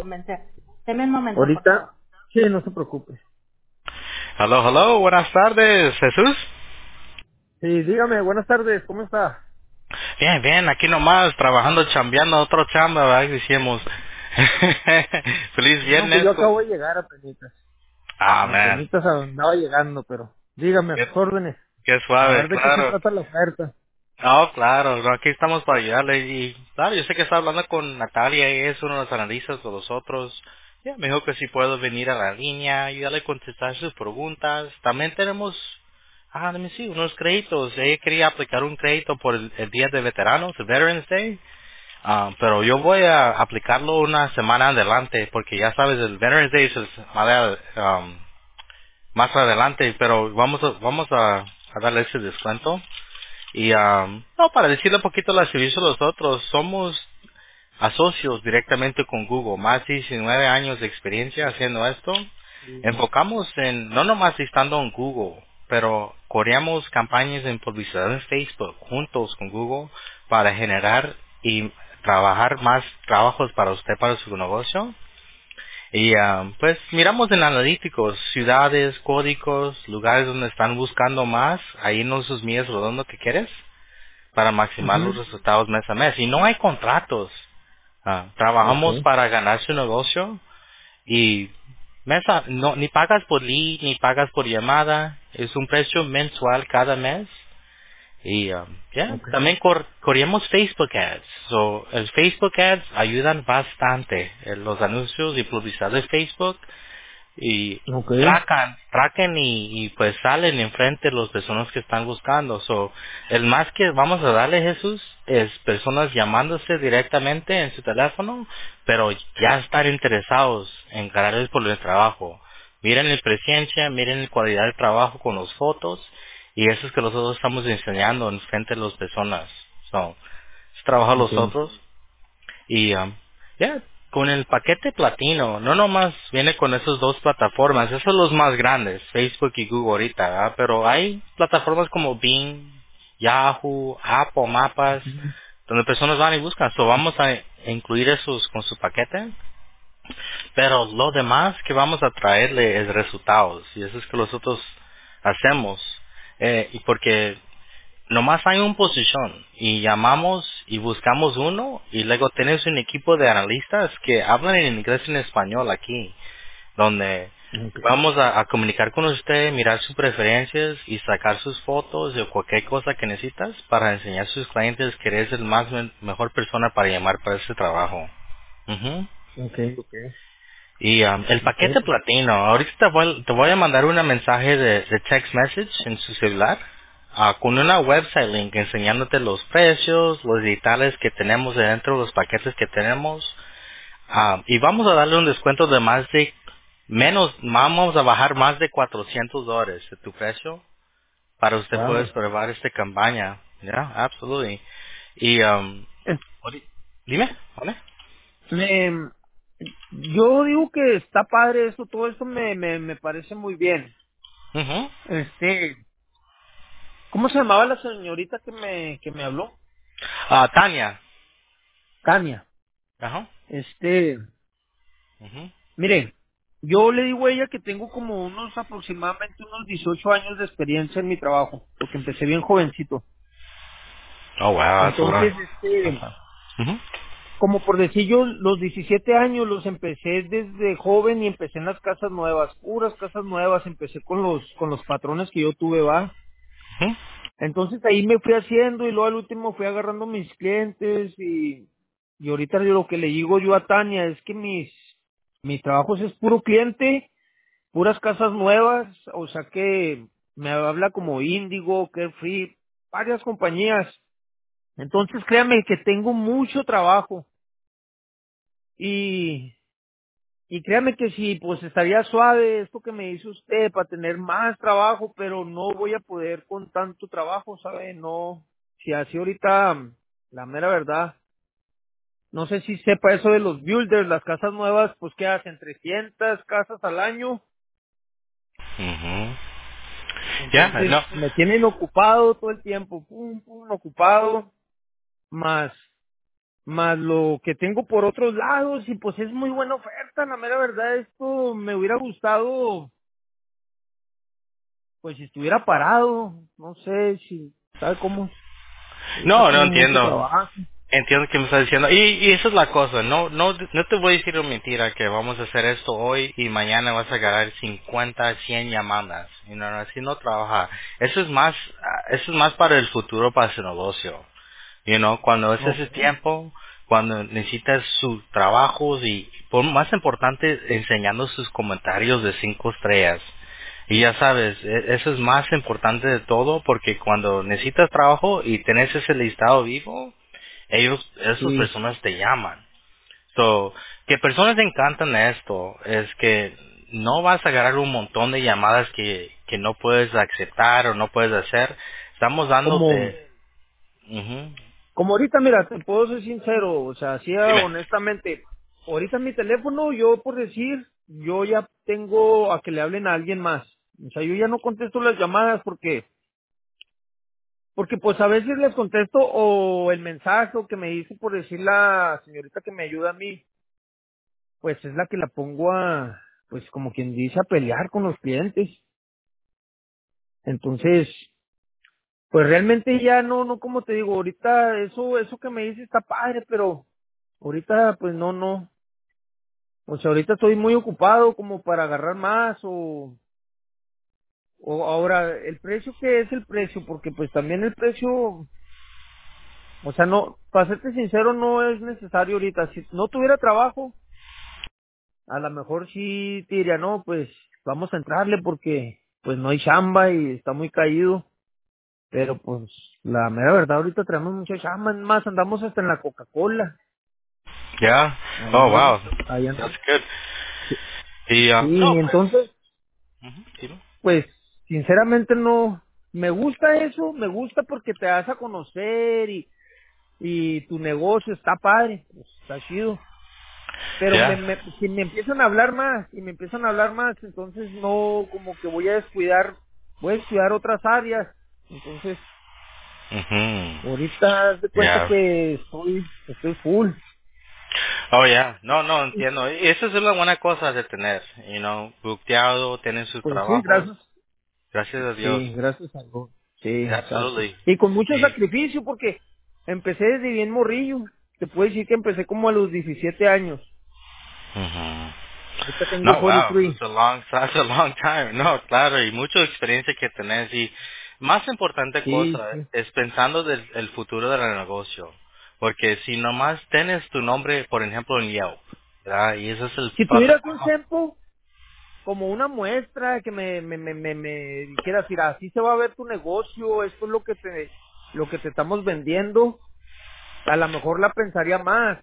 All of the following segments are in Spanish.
convencer. Deme un momento, por favor. Ahorita, sí, no se preocupe. Hello, hello, buenas tardes, Jesús. Sí, dígame, buenas tardes, ¿cómo está? Bien, bien, aquí nomás, trabajando, chambeando, otro chamba, ¿verdad? Decíamos. Feliz No, pues viernes. yo acabo de llegar a penitas. Ah, A man, penitas andaba llegando, pero dígame, a qué, sus órdenes. qué A suave, ver de qué se claro. trata la oferta. Oh, claro, no, aquí estamos para ayudarle y, claro, yo sé que está hablando con Natalia y es uno de los analistas de los otros. Ya, me dijo que si puedo venir a la línea, ayudarle a contestar sus preguntas. También tenemos, déjame sí, unos créditos. Ella quería aplicar un crédito por el Día de Veteranos, el Veterans Day. Pero yo voy a aplicarlo una semana adelante, porque ya sabes, el Veterans Day es más adelante, pero vamos a darle ese descuento. Y, no, para decirle un poquito la servicio a los otros, somos asocios directamente con Google, más de 19 años de experiencia haciendo esto. Sí. Enfocamos en, no nomás estando en Google, pero corríamos campañas en publicidad en Facebook juntos con Google para generar y trabajar más trabajos para usted, para su negocio. Y pues miramos en analíticos, ciudades, códigos, lugares donde están buscando más, ahí en esos millas redondos que quieres para maximizar los Ujú. resultados mes a mes. Y no hay contratos. Ok, Trabajamos para ganar su negocio y no, ni pagas por lead, ni pagas por llamada. Es un precio mensual cada mes. Y ya, ok, también corríamos Facebook Ads. So, el Facebook Ads ayudan bastante. Los anuncios y publicidad de Facebook y ok, tracan y pues salen enfrente de las personas que están buscando. So, el más que vamos a darle, Jesús, es personas llamándose directamente en su teléfono, pero ya estar interesados en ganarles por el trabajo. Miren la presencia, miren la calidad del trabajo con las fotos, y eso es que nosotros estamos enseñando en frente de las personas. So, es trabajar los entiendo. otros. Y ya, con el paquete platino, no nomás viene con esas dos plataformas, esos son los más grandes, Facebook y Google ahorita, ¿verdad? Pero hay plataformas como Bing, Yahoo, Apple Mapas, Ujú. donde personas van y buscan. So vamos a incluir esos con su paquete, pero lo demás que vamos a traerle es resultados, y eso es que nosotros hacemos. Y porque nomás hay una posición y llamamos y buscamos uno y luego tenemos un equipo de analistas que hablan en inglés y en español aquí, donde Ok, vamos a comunicar con usted, mirar sus preferencias y sacar sus fotos o cualquier cosa que necesitas para enseñar a sus clientes que eres el mejor persona para llamar para ese trabajo. Ujú. ok, ok, Y el ok, paquete pues, platino, ahorita te voy a mandar un mensaje de text message en su celular con una website link enseñándote los precios, los detalles que tenemos dentro de los paquetes que tenemos. Y vamos a darle un descuento de vamos a bajar más de $400 de tu precio para usted poder wow. probar esta campaña. Yeah, absolutely. Y, dime, ¿vale? Me- yo digo que está padre eso, todo esto me parece muy bien. Ujú. Este, ¿cómo se llamaba la señorita que me habló? Tania. Tania. Ajá. Este, Ujú. mire, yo le digo a ella que tengo como aproximadamente unos 18 años de experiencia en mi trabajo, porque empecé bien jovencito. Oh, wow, that's a lot. Entonces, Ajá. Ujú. como por decir yo, los 17 años los empecé desde joven y empecé en las casas nuevas, puras casas nuevas, empecé con los patrones que yo tuve, va. Ujú. Entonces ahí me fui haciendo y luego al último fui agarrando mis clientes y ahorita yo lo que le digo yo a Tania es que mis trabajos es puro cliente, puras casas nuevas, o sea que me habla como Índigo, Carefree, varias compañías. Entonces créame que tengo mucho trabajo y, y créame que sí, pues estaría suave esto que me dice usted para tener más trabajo, pero no voy a poder con tanto trabajo, ¿sabe? No, si así ahorita, la mera verdad, no sé si sepa eso de los builders, las casas nuevas, pues que hacen 300 casas al año, Ujú. Ya, entonces no. me tienen ocupado todo el tiempo, pum, pum, ocupado, más. más lo que tengo por otros lados, y pues es muy buena oferta, la mera verdad, esto me hubiera gustado, pues si estuviera parado, no sé si, ¿sabe cómo? Ahorita No, no tengo mucho entiendo. trabajo. Entiendo que me estás diciendo. Y esa es la cosa. No te voy a decir una mentira que vamos a hacer esto hoy y mañana vas a ganar 50 100 llamadas. Y no, así no trabaja. Eso es más para el futuro, para su negocio. Cuando es ese Okay. tiempo, cuando necesitas sus trabajos y, por más importante, enseñando sus comentarios de 5 estrellas. Y ya sabes, eso es más importante de todo porque cuando necesitas trabajo y tenés ese listado vivo, esas Sí, personas te llaman. So, que personas encantan esto es que no vas a agarrar un montón de llamadas que no puedes aceptar o no puedes hacer. Estamos como, dándote, ujú. como ahorita, mira, te puedo ser sincero, o sea, sí, Dime. honestamente, ahorita mi teléfono, yo por decir, yo ya tengo a que le hablen a alguien más. O sea, yo ya no contesto las llamadas porque pues a veces les contesto o el mensaje o que me dice por decir la señorita que me ayuda a mí, pues es la que la pongo a, pues como quien dice, a pelear con los clientes. Entonces, pues realmente ya no, como te digo, ahorita eso que me dice está padre, pero ahorita pues no, o sea, ahorita estoy muy ocupado como para agarrar más o ahora, el precio, ¿qué es el precio? Porque pues también el precio, o sea, no, para serte sincero, no es necesario ahorita. Si no tuviera trabajo, a lo mejor sí te diría, no, pues vamos a entrarle porque pues no hay chamba y está muy caído. Pero pues la mera verdad ahorita tenemos mucha chamba, es más andamos hasta en la Coca-Cola. Yeah. Oh, Ahí, wow. ahí That's andamos. good. Sí, Y, sí, no, pues. entonces, Ujú, dime. pues sinceramente no, me gusta eso, me gusta porque te das a conocer y tu negocio está padre, pues, está chido. Pero Yeah. si me empiezan a hablar más, y me empiezan a hablar más, entonces no, como que voy a descuidar otras áreas. Entonces, Mhm. ahorita haz de cuenta Yeah. que estoy full. Oh, yeah. No, entiendo. Y esa es una buena cosa de tener, buqueado, tienen sus Pues sí, trabajos. gracias. Gracias a Dios. Sí, gracias a Dios. Sí, exacto. Absolutely. Y con mucho Sí. sacrificio porque empecé desde bien morrillo. Te puedo decir que empecé como a los 17 años. Ujú. Ahorita tengo No, wow, 43. that's a long time. No, claro, y mucha experiencia que tenés. Y más importante Sí, cosa sí. es pensando del el futuro del negocio. Porque si nomás tienes tu nombre, por ejemplo, en Yelp, ¿verdad? Y esa es el Si tuvieras un plataforma. sample, como una muestra que me dijeras, mira, así se va a ver tu negocio, esto es lo que te estamos vendiendo, a lo mejor la pensaría más,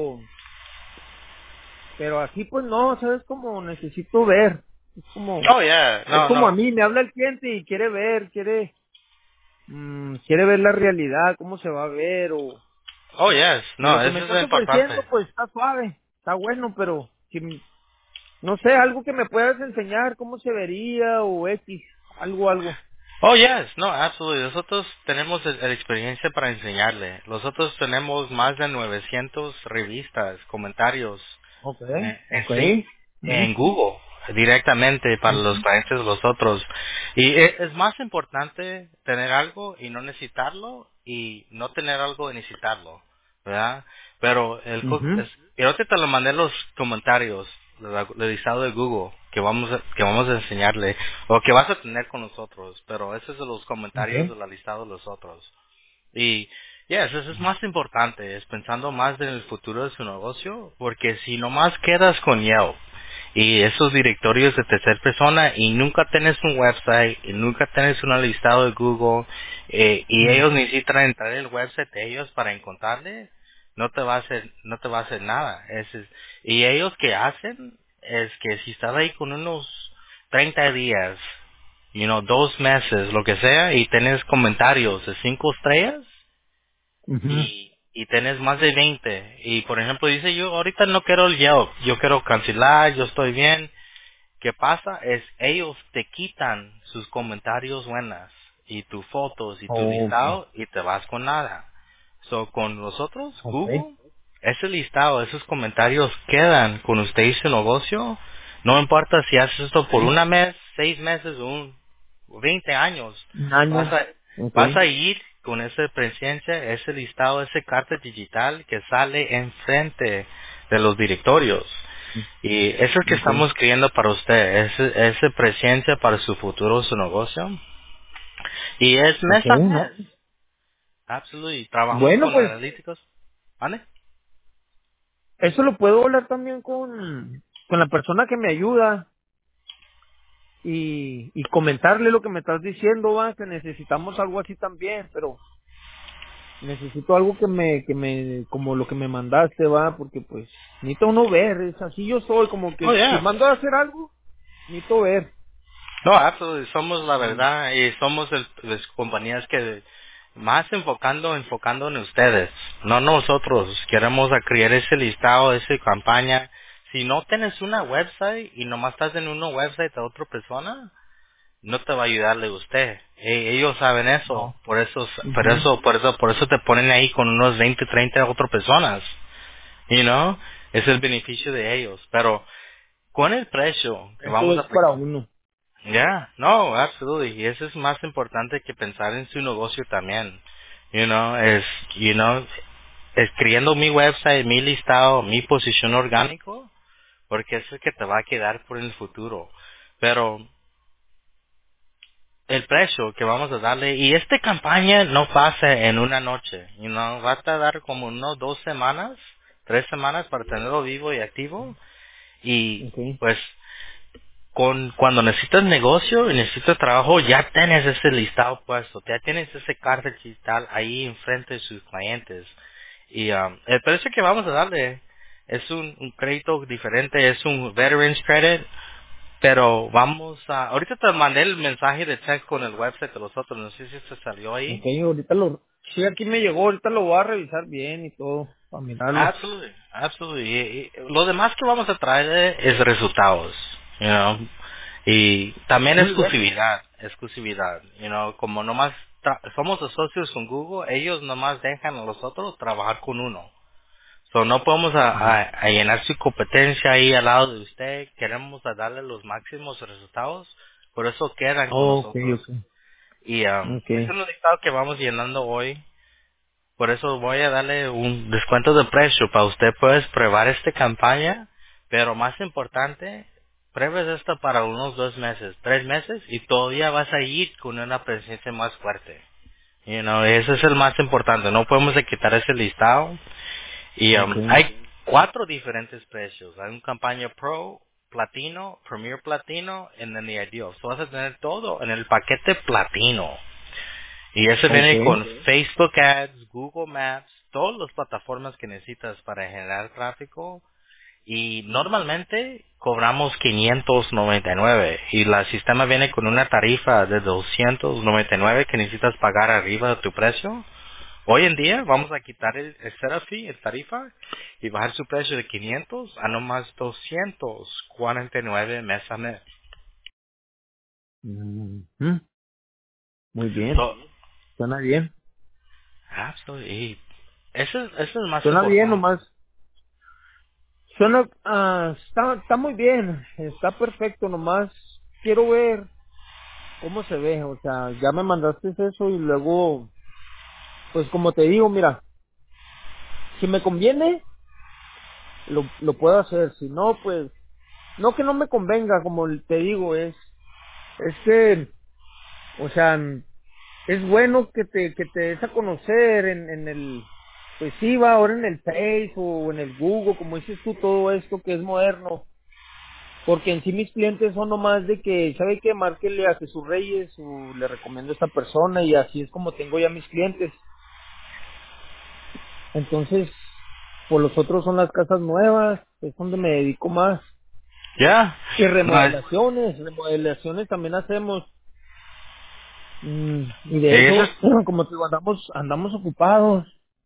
pero así pues no, sabes, como necesito ver, Oh, yeah, es no, como a no. mí, me habla el cliente y quiere ver, quiere ver la realidad, cómo se va a ver, Oh, yes, y no, lo que me eso estás es ofreciendo importante. pues está suave, está bueno, pero si, no sé, algo que me puedas enseñar, cómo se vería, o X, algo. Oh, yes, no, absolutely. Nosotros tenemos la experiencia para enseñarle. Nosotros tenemos más de 900 revistas, comentarios Okay, sí, okay. en Google directamente para los Ujú, clientes de los otros. Y es más importante tener algo y no necesitarlo y no tener algo y necesitarlo, ¿verdad? Pero ujú, y ahorita te lo mandé los comentarios del listado de Google que vamos a enseñarle o que vas a tener con nosotros, pero esos son los comentarios okay. del listado de los otros. Y eso es más importante, es pensando más en el futuro de su negocio, porque si nomás quedas con Yelp y esos directorios de tercera persona y nunca tienes un website y nunca tienes un listado de Google y ellos Ujú, necesitan entrar en el website de ellos para encontrarle, no te va a hacer nada. Y ellos que hacen es que si estás ahí con unos 30 días 2 meses, lo que sea, y tienes comentarios de 5 estrellas ujú, y tienes más de 20 y por ejemplo dice yo ahorita no quiero el Yelp, yo quiero cancelar, yo estoy bien. ¿Qué pasa? Es ellos te quitan sus comentarios buenas y tus fotos y tu okay, listado y te vas con nada. So, con nosotros, okay. Google, ese listado, esos comentarios quedan con usted y su negocio. No importa si haces esto por Okay. una mes, 6 meses o 20 años. Un Vas año. a, vas Okay. a ir con esa presencia, ese listado, esa carta digital que sale enfrente de los directorios. Y eso es que Okay. estamos queriendo para usted, esa presencia para su futuro, su negocio. Y es mes Okay, a ¿no? mes. Absolutely. Trabajamos Bueno, con pues analíticos. ¿Vale? eso lo puedo hablar también con la persona que me ayuda y comentarle lo que me estás diciendo, va, que necesitamos algo así también, pero necesito algo como lo que me mandaste, va, porque pues necesito uno ver, es así yo soy, como Oh, que si yeah. mando a hacer algo, necesito ver. No, absolutely. Somos la Y, verdad y somos las compañías que más enfocando en ustedes, no nosotros. Queremos a crear ese listado, esa campaña. Si no tienes una website y nomás estás en una website de otra persona, no te va a ayudarle usted. Ellos saben eso, no. Ujú. por eso te ponen ahí con unos 20, 30 otras personas. You know, es el beneficio de ellos. Pero con el precio que Eso vamos a es para aplicar, uno. ya, no, absolutely. Y eso es más importante que pensar en su negocio también. You know, escribiendo mi website, mi listado, mi posición orgánico, porque eso es que te va a quedar por el futuro. Pero el precio que vamos a darle, y esta campaña no pasa en una noche, va a tardar como unos 2 semanas, 3 semanas para tenerlo vivo y activo. Y Okay. pues cuando necesitas negocio y necesitas trabajo, ya tienes ese listado puesto, ya tienes ese carta digital ahí enfrente de sus clientes. Y el precio que vamos a darle es un crédito diferente, es un Veterans Credit, pero ahorita te mandé el mensaje de text con el website de los otros, no sé si se salió ahí. Okay, ahorita sí, aquí me llegó, ahorita lo voy a revisar bien y todo, para mirarlo. Absolutely, absolutely. Y lo demás que vamos a traer es resultados, you know. Y también Muy bien. exclusividad, como nomás somos socios con Google, ellos nomás dejan a los otros trabajar con uno. So, no podemos Ujú. a llenar su competencia ahí al lado de usted, queremos a darle los máximos resultados, por eso quedan con Okay, nosotros. okay. Y es Okay. un listado que vamos llenando hoy. Por eso voy a darle un descuento de precio para usted puedes probar esta campaña, pero más importante, pruebes esto para unos 2 meses, 3 meses y todavía vas a ir con una presencia más fuerte. Eso es el más importante. No podemos quitar ese listado. Y Okay. hay 4 diferentes precios. Hay una campaña Pro, Platino, Premier Platino y then the Ideal. So vas a tener todo en el paquete Platino. Y eso viene con Okay. Facebook Ads, Google Maps, todas las plataformas que necesitas para generar tráfico. Y normalmente cobramos 599 y el sistema viene con una tarifa de 299 que necesitas pagar arriba de tu precio. Hoy en día vamos a quitar el setup fee, el tarifa, y bajar su precio de 500 a nomás 249 mes a mes. Ujú. Muy bien. So, Suena bien. absolutely. Eso es más Suena bien importante. nomás. Suena, está muy bien. Está perfecto nomás. Quiero ver cómo se ve. O sea, ya me mandaste eso y luego, pues como te digo, mira, si me conviene, lo puedo hacer. Si no, pues, no que no me convenga, como te digo, es que, o sea, es bueno que te des a conocer en el, pues sí, va ahora en el Face o en el Google, como dices tú, todo esto que es moderno, porque en sí mis clientes son nomás de que, ¿sabe qué? Márquele a Jesús Reyes o le recomiendo a esta persona y así es como tengo ya mis clientes. Entonces, por los otros son las casas nuevas, es donde me dedico más. Ya, Y no, remodelaciones también hacemos. Y de eso es hecho, como te digo, andamos ocupados.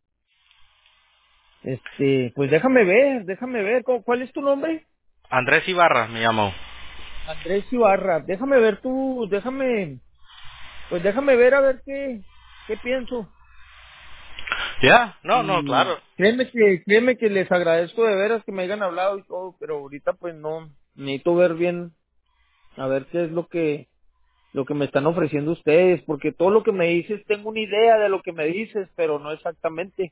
Pues déjame ver, ¿cuál es tu nombre? Andrés Ibarra, me llamo. Andrés Ibarra, déjame ver pues déjame ver a ver qué pienso. Ya, no, no, Y claro. créeme que les agradezco de veras que me hayan hablado y todo, pero ahorita pues no, necesito ver bien, a ver qué es lo que me están ofreciendo ustedes, porque todo lo que me dices, tengo una idea de lo que me dices, pero no exactamente.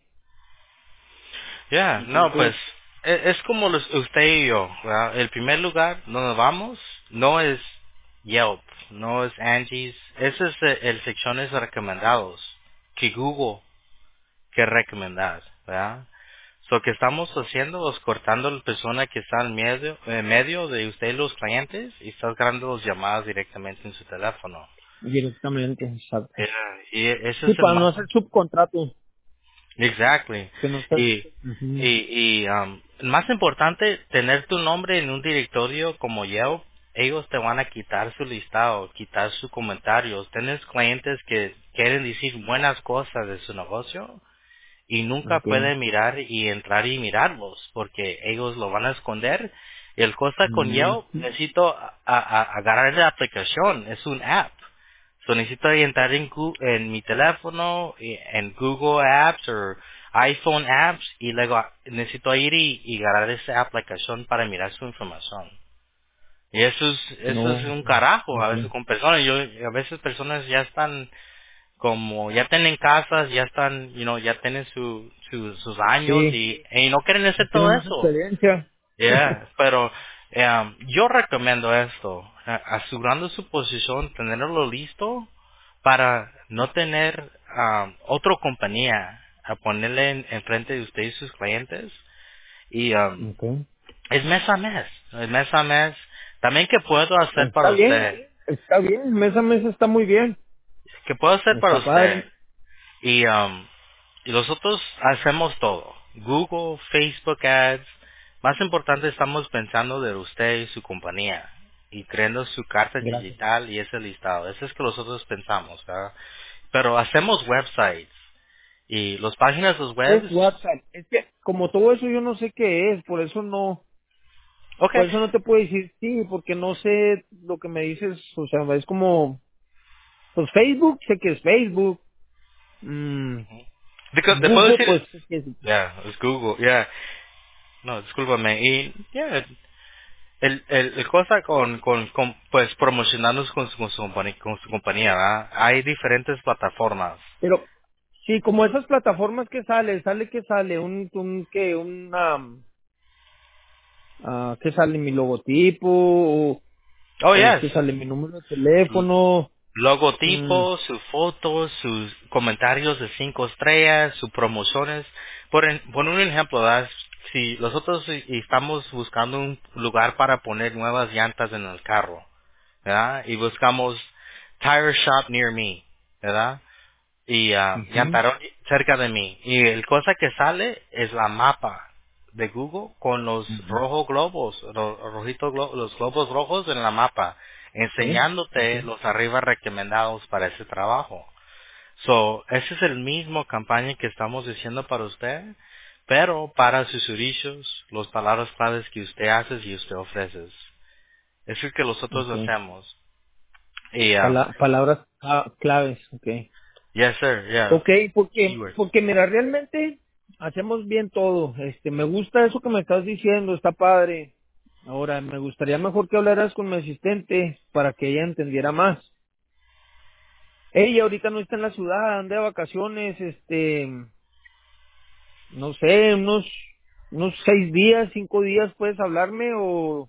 Ya, no, pues Entonces, es como usted y yo, ¿verdad? El primer lugar donde vamos no es Yelp, no es Angie's, ese es el secciones recomendados que Google que recomendar, ¿verdad? Lo que estamos haciendo es cortando la persona que está en medio de usted y los clientes y estás ganando las llamadas directamente en su teléfono. directamente, exacto. Yeah, y ese Sí, es el para no hacer subcontrato, exactly. que no está. Y, Ujú. más importante, tener tu nombre en un directorio como Yelp, ellos te van a quitar su listado, quitar sus comentarios. Tienes clientes que quieren decir buenas cosas de su negocio y nunca Okay. pueden mirar y entrar y mirarlos porque ellos lo van a esconder. Y el cosa con Mm, Yelp, necesito agarrar la aplicación, es un app. So necesito entrar en mi teléfono, en Google Apps o iPhone Apps y luego necesito ir y agarrar esa aplicación para mirar su información. Y eso es no, un carajo a veces okay. con personas. A veces personas ya están como ya tienen casas, ya están, ya tienen sus años Sí, y no quieren ya hacer tiene todo más eso. experiencia. Yeah, pero yo recomiendo esto, asegurando su posición, tenerlo listo para no tener otra compañía a ponerle enfrente de usted y sus clientes y Okay. es mes a mes. También qué puedo hacer para Está bien, mes a mes está muy bien, qué puedo hacer para está usted padre. y y nosotros hacemos todo. Google, Facebook Ads. Más importante, estamos pensando de usted y su compañía. Y creando su carta Gracias. digital y ese listado. Eso es que nosotros pensamos, ¿verdad? Pero hacemos websites. Y las páginas de los Es webs. WhatsApp. Es que como todo eso yo no sé qué es, Ok. por eso no te puedo decir sí, porque no sé lo que me dices, o sea, es como, pues Facebook, sé que es Facebook, Te puedo Google, decir. pues sé que es, Ya, es Google, ya. No, discúlpame. Y, ya, el cosa pues, promocionarnos con su compañía, ¿verdad? Hay diferentes plataformas. pero sí, como esas plataformas que sale que sale, que que sale mi logotipo, Oh, o yes. que sale mi número de teléfono, mm, Logotipo, su foto, sus comentarios de 5 estrellas, sus promociones. Por un ejemplo, ¿verdad? Si nosotros estamos buscando un lugar para poner nuevas llantas en el carro, ¿verdad? Y buscamos Tire Shop Near Me, ¿verdad? Y ujú, Yantarón cerca de mí. Y el cosa que sale es la mapa de Google con los ujú, rojos globos, los globos rojos en la mapa, sí, enseñándote okay, los arriba recomendados para ese trabajo. So, ese es el mismo campaña que estamos diciendo para usted, pero para sus servicios, las palabras claves que usted hace y usted ofrece. Eso es que nosotros okay. hacemos. Y, Palabras claves, okay. yes sir, yeah, Ok, keywords. porque mira, realmente hacemos bien todo. Me gusta eso que me estás diciendo, está padre. Ahora, me gustaría mejor que hablaras con mi asistente para que ella entendiera más. Ella ahorita no está en la ciudad, anda de vacaciones, no sé, unos 6 días, 5 días puedes hablarme o,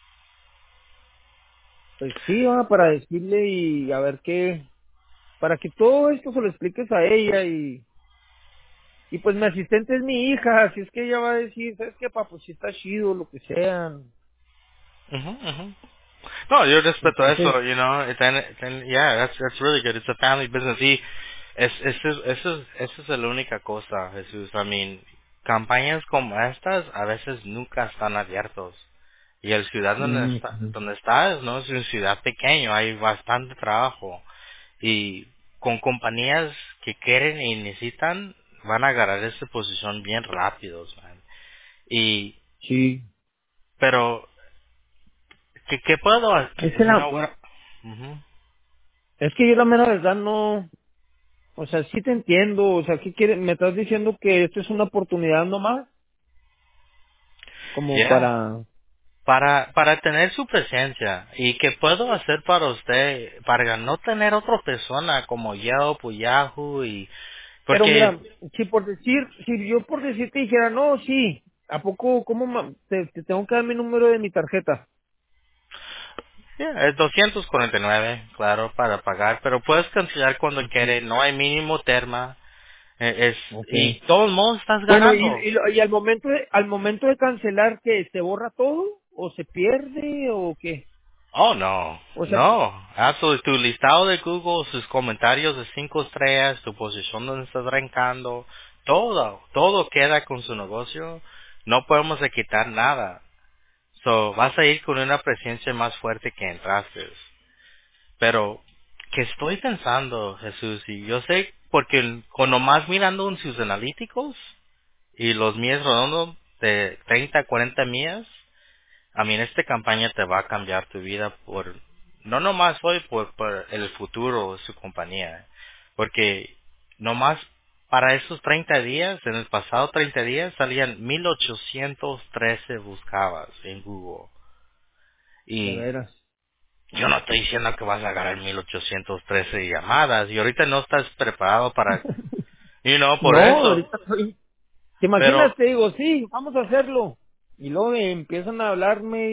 pues sí, para decirle y a ver qué, para que todo esto se lo expliques a ella y pues mi asistente es mi hija, así es que ella va a decir, ¿sabes qué, papá? Pues sí está chido, lo que sea. Ujú, ujú. No, yo respeto Entonces, eso, yeah, that's really good. It's a family business. Y esa es la única cosa, Jesús. I mean, campañas como estas a veces nunca están abiertos. Y el ciudad ujú, donde estás, no es una ciudad pequeña, hay bastante trabajo. Y con compañías que quieren y necesitan, van a agarrar esa posición bien rápidos, man. Y, sí. pero, ¿qué puedo hacer? Es que, You know what? Ujú. es que yo la mera verdad no, O sea, sí te entiendo, o sea, ¿qué quieres? ¿Me estás diciendo que esto es una oportunidad nomás? Como Yeah. para... Para tener su presencia. ¿Y qué puedo hacer para usted? Para no tener otra persona como Yelp o Yahoo y... Pero Porque mira, si yo por decir te dijera, no, sí, ¿a poco, te tengo que dar mi número de mi tarjeta? yeah, es 249, claro, para pagar. Pero puedes cancelar cuando Okay. quiere. No hay mínimo terma. Y Okay. todo el mundo estás Bueno, ganando. y al momento de cancelar, ¿qué? ¿Se borra todo? ¿O se pierde? ¿O qué? Oh, no, O sea, no. Tu listado de Google, sus comentarios de 5 estrellas, tu posición donde estás rankando, todo queda con su negocio. No podemos quitar nada. So, vas a ir con una presencia más fuerte que entraste. Pero, ¿qué estoy pensando, Jesús? Y yo sé, porque con nomás mirando en sus analíticos y los mías redondos de 30 a 40 millas, a mí en esta campaña te va a cambiar tu vida no nomás hoy, por el futuro de su compañía. Porque nomás para esos 30 días, en el pasado 30 días, salían 1813 buscabas en Google. de Y veras. yo no estoy diciendo que vas a ganar 1813 llamadas. Y ahorita no estás preparado para, por No, eso. ahorita estoy... ¿Te imaginas? Pero, Te digo, sí, vamos a hacerlo. Y luego empiezan a hablarme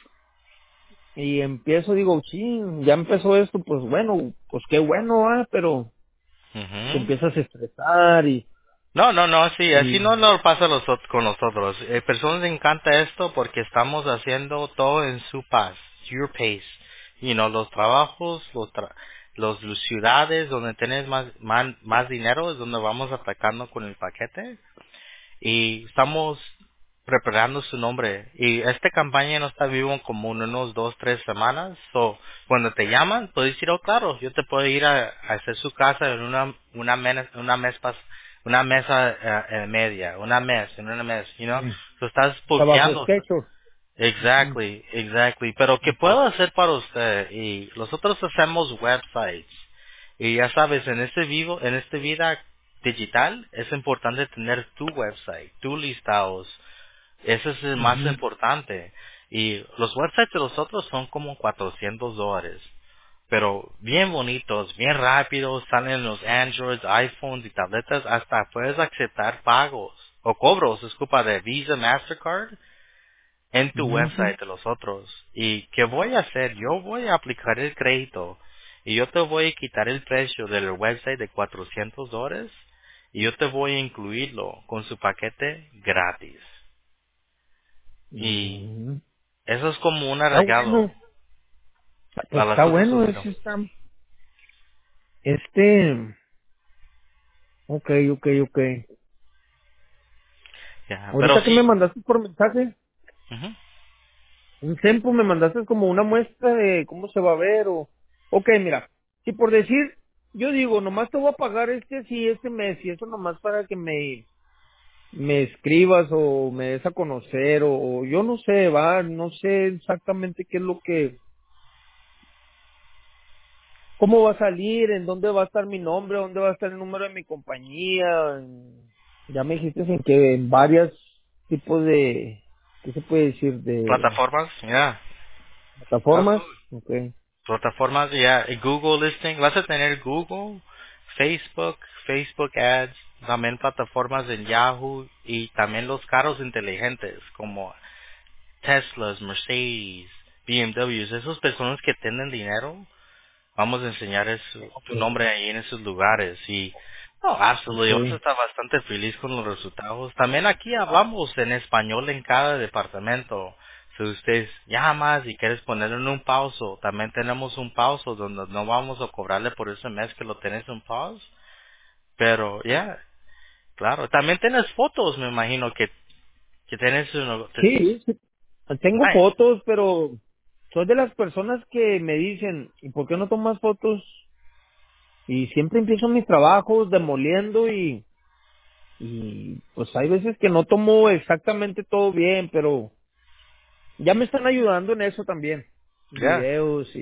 y empiezo, digo, sí, ya empezó esto, pues bueno, pues qué bueno, pero te ujú. empiezas a estresar No, no, no, sí, así y no lo pasa con nosotros. Personas les encanta esto porque estamos haciendo todo en su paz, your pace. Los trabajos, los ciudades donde tienes más dinero es donde vamos atacando con el paquete y estamos preparando su nombre. Y esta campaña no está vivo como en unos 2, 3 semanas. So, cuando te llaman, puedes decir, oh, claro, yo te puedo ir a hacer su casa en una mesa media, en una mes, sí, So, estás trabajo pokeando. sketch. Ujú, Exactly. Pero ¿qué puedo hacer para usted? Y nosotros hacemos websites. Y ya sabes, en este vida digital es importante tener tu website, tu listados. Eso es el más ujú. importante. Y los websites de los otros son como $400. Pero bien bonitos, bien rápidos, salen en los Androids, iPhones y tabletas, hasta puedes aceptar pagos o cobros, disculpa, de Visa, Mastercard en tu Ujú. website de los otros. ¿Y qué voy a hacer? Yo voy a aplicar el crédito y yo te voy a quitar el precio del website de $400 y yo te voy a incluirlo con su paquete gratis. Y Ujú. eso es como un Está regalo bueno, pues para está las otras bueno, subieron. ese está, este, ok. Ya, pero Ahorita que me sí. mandaste por mensaje, Ujú. un tiempo me mandaste como una muestra de cómo se va a ver ok, mira, si por decir, yo digo, nomás te voy a pagar este mes, y eso nomás para que me escribas o me des a conocer o yo no sé, no sé exactamente qué es lo que, cómo va a salir, en dónde va a estar mi nombre, dónde va a estar el número de mi compañía. Ya me dijiste en que en varios tipos de, ¿qué se puede decir? De Plataformas, ya. plataformas. Okay. Plataformas, ya. Google Listing. Vas a tener Google, Facebook, Facebook Ads, también plataformas en Yahoo y también los carros inteligentes como Teslas, Mercedes, BMWs. Esas personas que tienen dinero, vamos a enseñar tu Okay. nombre ahí en esos lugares. Y, no, absolutamente, vamos a Okay. estar bastante feliz con los resultados. También aquí hablamos en español en cada departamento. Si usted llamas y quieres ponerlo en un pauso, también tenemos un pauso donde no vamos a cobrarle por ese mes que lo tenés en pause. Pero, ya, claro. También tienes fotos, me imagino, que tienes Sí, tengo nice. fotos, pero soy de las personas que me dicen, ¿y por qué no tomas fotos? Y siempre empiezo mis trabajos demoliendo y pues hay veces que no tomo exactamente todo bien, pero ya me están ayudando en eso también. Ya. Videos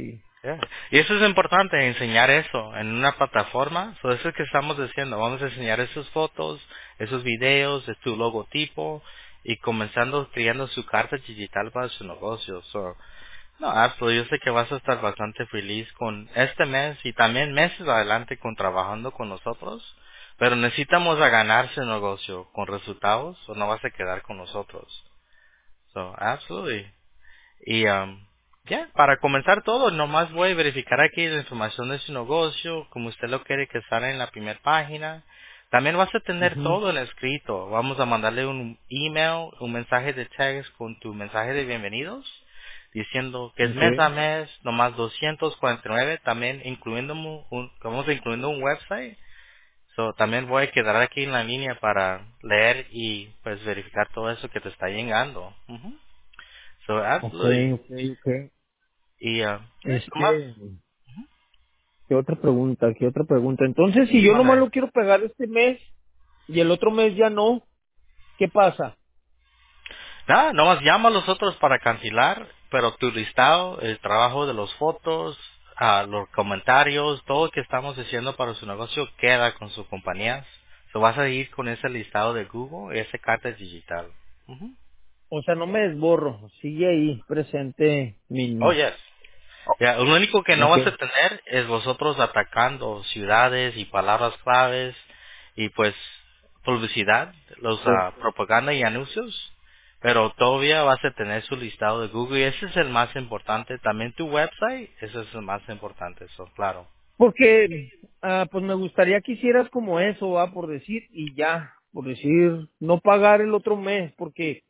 Yeah. Y eso es importante, enseñar eso en una plataforma. So eso es que estamos diciendo. Vamos a enseñar esas fotos, esos videos, de tu logotipo y comenzando creando su carta digital para su negocio. So, no, yo sé que vas a estar bastante feliz con este mes y también meses adelante con trabajando con nosotros. Pero necesitamos a ganar su negocio con resultados o no vas a quedar con nosotros. So, absolutely. Y ya, para comenzar todo, nomás voy a verificar aquí la información de su negocio, como usted lo quiere que salga en la primera página. También vas a tener Ujú. todo en escrito. Vamos a mandarle un email, un mensaje de text con tu mensaje de bienvenidos, diciendo que es mes a Okay. mes, nomás 249, también vamos a incluyendo un website. So, también voy a quedar aquí en la línea para leer y pues verificar todo eso que te está llegando. Ujú. So, Okay, absolutely. okay, okay. Y, nomás, Este, ¿qué otra pregunta? ¿Qué otra pregunta? Entonces, si yo nomás mande. lo quiero pegar este mes y el otro mes ya no, ¿qué pasa? Nada, nomás llama a los otros para cancelar, pero tu listado, el trabajo de los fotos, los comentarios, todo lo que estamos haciendo para su negocio queda con sus compañías. So vas a ir con ese listado de Google y ese carta digital. Ujú. O sea, no me desborro, sigue ahí presente Oh, mi... yes. Ya, lo único que no vas a Okay. tener es vosotros atacando ciudades y palabras claves y pues publicidad, los Okay. propaganda y anuncios, pero todavía vas a tener su listado de Google y ese es el más importante. También tu website, ese es el más importante, eso, claro. Porque, pues me gustaría que hicieras como eso, va, por decir, y ya, por decir, no pagar el otro mes, porque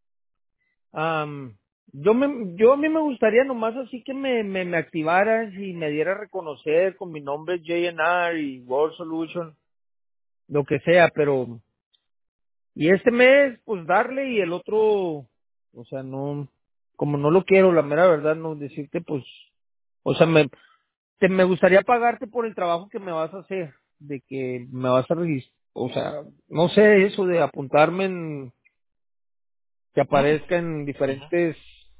yo a mí me gustaría nomás así que me activaras y me diera a reconocer con mi nombre JNR y World Solution, lo que sea, pero, y este mes, pues darle y el otro, o sea, no, como no lo quiero, la mera verdad, no decirte, pues, o sea, me gustaría pagarte por el trabajo que me vas a hacer, de que me vas a registrar, o sea, no sé, eso de apuntarme en, que Mm, aparezca en ujú. diferentes,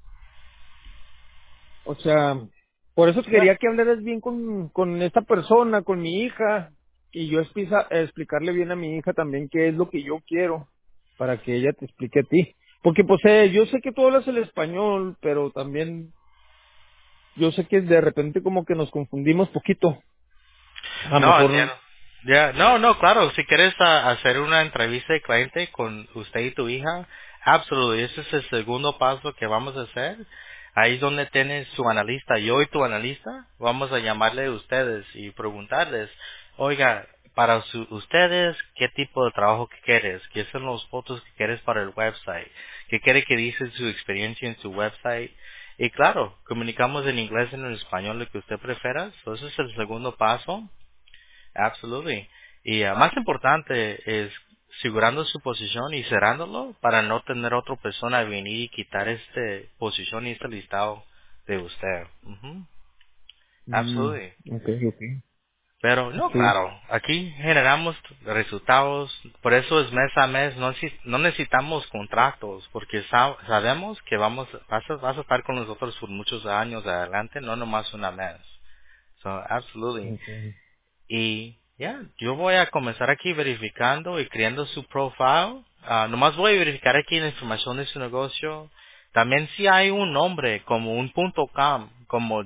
o sea, por eso Yeah. quería que hablaras bien con esta persona, con mi hija, y yo explicarle bien a mi hija también qué es lo que yo quiero, para que ella te explique a ti. Porque pues yo sé que tú hablas el español, pero también yo sé que de repente como que nos confundimos poquito. A lo No, mejor. entiendo. Ya, no, no, claro, si quieres hacer una entrevista de cliente con usted y tu hija, absolutamente, ese es el segundo paso que vamos a hacer. Ahí es donde tienes su analista, yo y tu analista, vamos a llamarle a ustedes y preguntarles, oiga, para ustedes, ¿qué tipo de trabajo que quieres? ¿Qué son los fotos que quieres para el website? ¿Qué quiere que dice su experiencia en su website? Y claro, comunicamos en inglés y en español, lo que usted prefiera. So, ese es el segundo paso. Absolutely. Y más importante es asegurando su posición y cerrándolo para no tener otra persona venir y quitar este posición y este listado de usted. Ujú. Absolutely. Okay, okay. Pero no, Sí. claro, aquí generamos resultados, por eso es mes a mes, no necesitamos contratos, porque sabemos que vas a estar con nosotros por muchos años adelante, no nomás una mes. So, absolutely. Okay. Y ya, yo voy a comenzar aquí verificando y creando su profile. Nomás voy a verificar aquí la información de su negocio. También si hay un nombre como un .com, como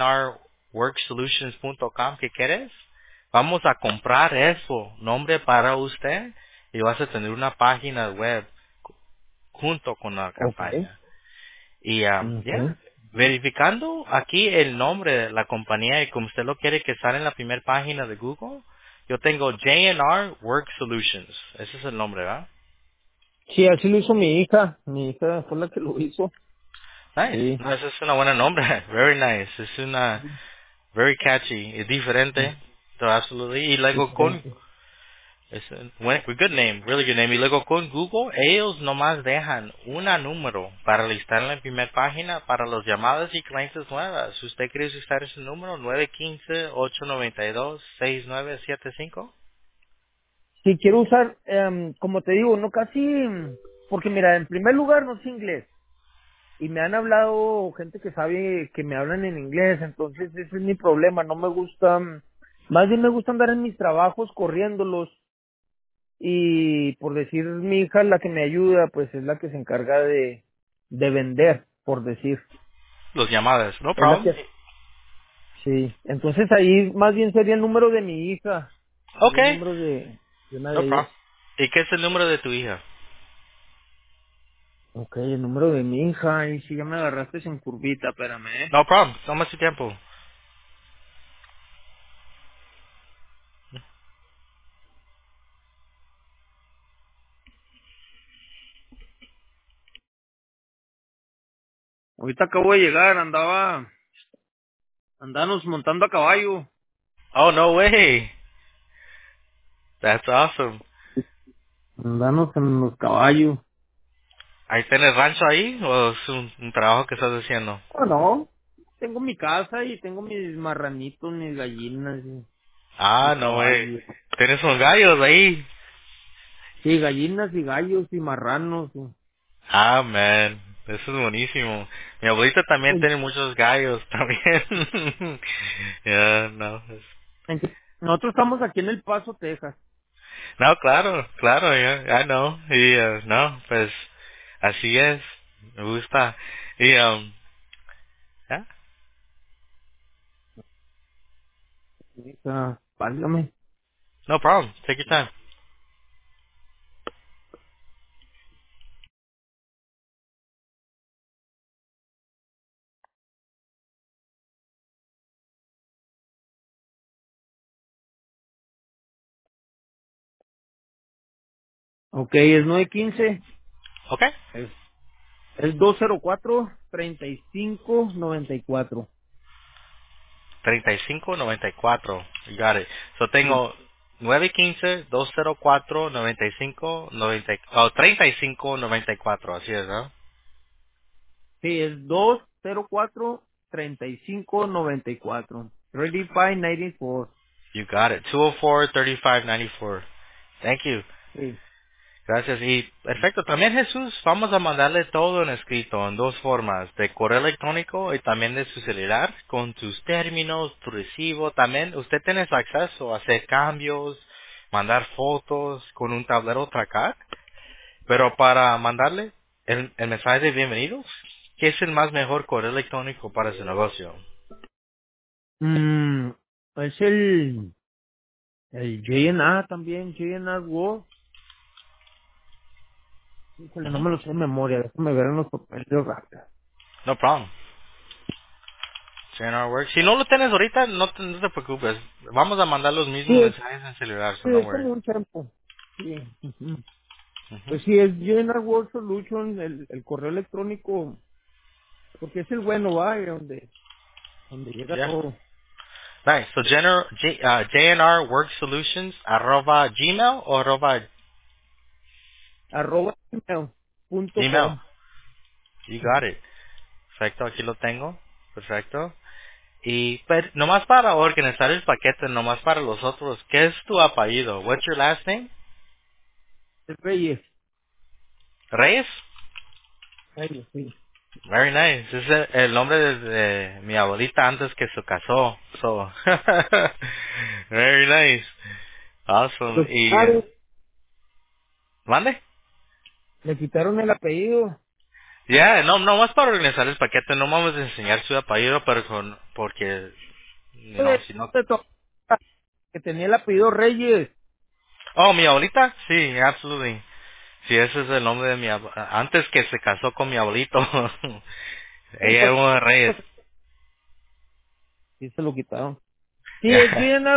jnrworksolutions.com que quieres, vamos a comprar eso, nombre para usted y vas a tener una página web junto con la Okay. campaña. Y ya, Okay. verificando aquí el nombre de la compañía y como usted lo quiere que salga en la primera página de Google, yo tengo JNR Work Solutions. Ese es el nombre, ¿verdad? Sí, así lo hizo mi hija. Mi hija fue la que lo hizo. Nice. Sí. No, ese es una buena nombre. Very nice. Es una very catchy. Es diferente. So, absolutely. Y luego con Diferente. es good name, really good name. Y luego con Google, ellos nomás dejan un número para listar en la primera página para las llamadas y clientes nuevas. Si usted quiere usar ese número, 915-892-6975. Sí, quiero usar, como te digo, no casi, porque mira, en primer lugar no sé inglés. y me han hablado gente que sabe que me hablan en inglés, entonces ese es mi problema, no me gusta, más bien me gusta andar en mis trabajos corriéndolos y por decir mi hija la que me ayuda, pues es la que se encarga de vender, por decir, Los llamadas, no es la problem. que, sí, entonces ahí más bien sería el número de mi hija, sería el Okay, número de una no de problem. ellas. ¿Y qué es el número de tu hija? Ok, el número de mi hija, y si ya me agarraste sin curvita, espérame, No problem, toma su tiempo. ahorita acabo de llegar, andábamos montando a caballo, Oh, no way. That's awesome. andábamos en los caballos. ¿Ahí tienes rancho ahí o es un trabajo que estás haciendo? Oh, no, tengo mi casa y tengo mis marranitos, mis gallinas, y Ah, no way. caballos. Tienes unos gallos ahí. Sí, gallinas y gallos y marranos. Ah, man. Eso es buenísimo. Mi abuelita también Sí. tiene muchos gallos también. Ya, no. Nosotros estamos aquí en El Paso, Texas. No, claro, claro, ya, no. Y, no, pues, así es. Me gusta. Y, ya. Válgame. No problem. Take your time. Ok, es 915. Okay. Es 204-3594. 3594. You got it. So Sí, tengo 915-204-9590. Oh, 3594. Así es, ¿no? sí, es 204-3594. 3594. You got it. 204-3594. Thank you. Sí. Gracias. Y perfecto. También Jesús, vamos a mandarle todo en escrito, en dos formas, de correo electrónico y también de su celular, con tus términos, tu recibo. También usted tiene acceso a hacer cambios, mandar fotos con un tablero tracar. Pero para mandarle el mensaje de bienvenidos, ¿qué es el más mejor correo electrónico para su negocio? Mm, es el JNA también, JNA World. Híjole, no Ujú. me lo sé de memoria, déjame ver en los papeles rápido. No problem. JNR Works. Si no lo tienes ahorita, no te preocupes. Vamos a mandar los mismos Sí, mensajes en celular, so no es worries. como un tiempo. Sí. Ujú. Ujú. Pues sí, es JNA World Solution, el correo electrónico, porque es el bueno, va, y donde llega Yeah. todo. Nice. So JNR Work Solutions arroba Gmail o arroba Gmail. @gmail.com. You got it. Perfecto, aquí lo tengo. Perfecto. Y nomás para organizar el paquete, nomás para los otros, ¿qué es tu apellido? What's your last name? Reyes. Reyes? Reyes, sí. Very nice. Es el nombre de mi abuelita antes que se casó. So, very nice. Awesome. Los Y, padres ¿mande? le quitaron el apellido. Ya, no más para organizar el paquete, no vamos a enseñar su apellido, pero porque, De- si no. de to- que tenía el apellido Reyes. Oh, mi abuelita? Sí, absolutely. Sí, ese es el nombre de mi abuelita. Antes que se casó con mi abuelito. Sí, Ella era pues, uno de Reyes. pues, sí se lo quitaron. Sí, es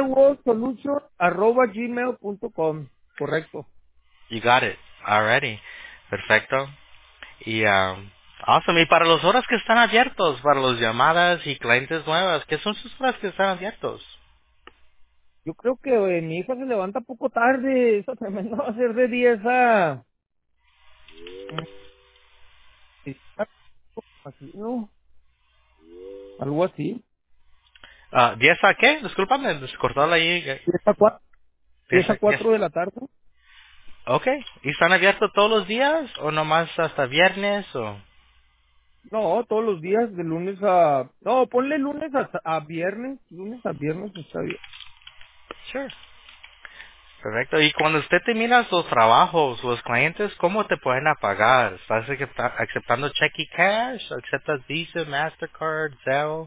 @gmail.com. Correcto. You got it. Already. Perfecto. Y, awesome. Y para las horas que están abiertos, para las llamadas y clientes nuevas, ¿qué son sus horas que están abiertos? Yo creo que mi hija se levanta poco tarde. Eso tremendo va a ser de 10 a... así, ¿no? Algo así. ¿10 a qué? Discúlpame, se cortó ahí. 10 a 4, 10 10 a a 10. 4 de la tarde. Ok. ¿Y están abiertos todos los días o nomás hasta viernes o? No, todos los días, de lunes a... No, ponle lunes a viernes está bien. Sure. Perfecto. Y cuando usted termina sus trabajos, los clientes, ¿cómo te pueden pagar? ¿Estás aceptando cheque y cash? ¿Aceptas Visa, Mastercard, Zelle?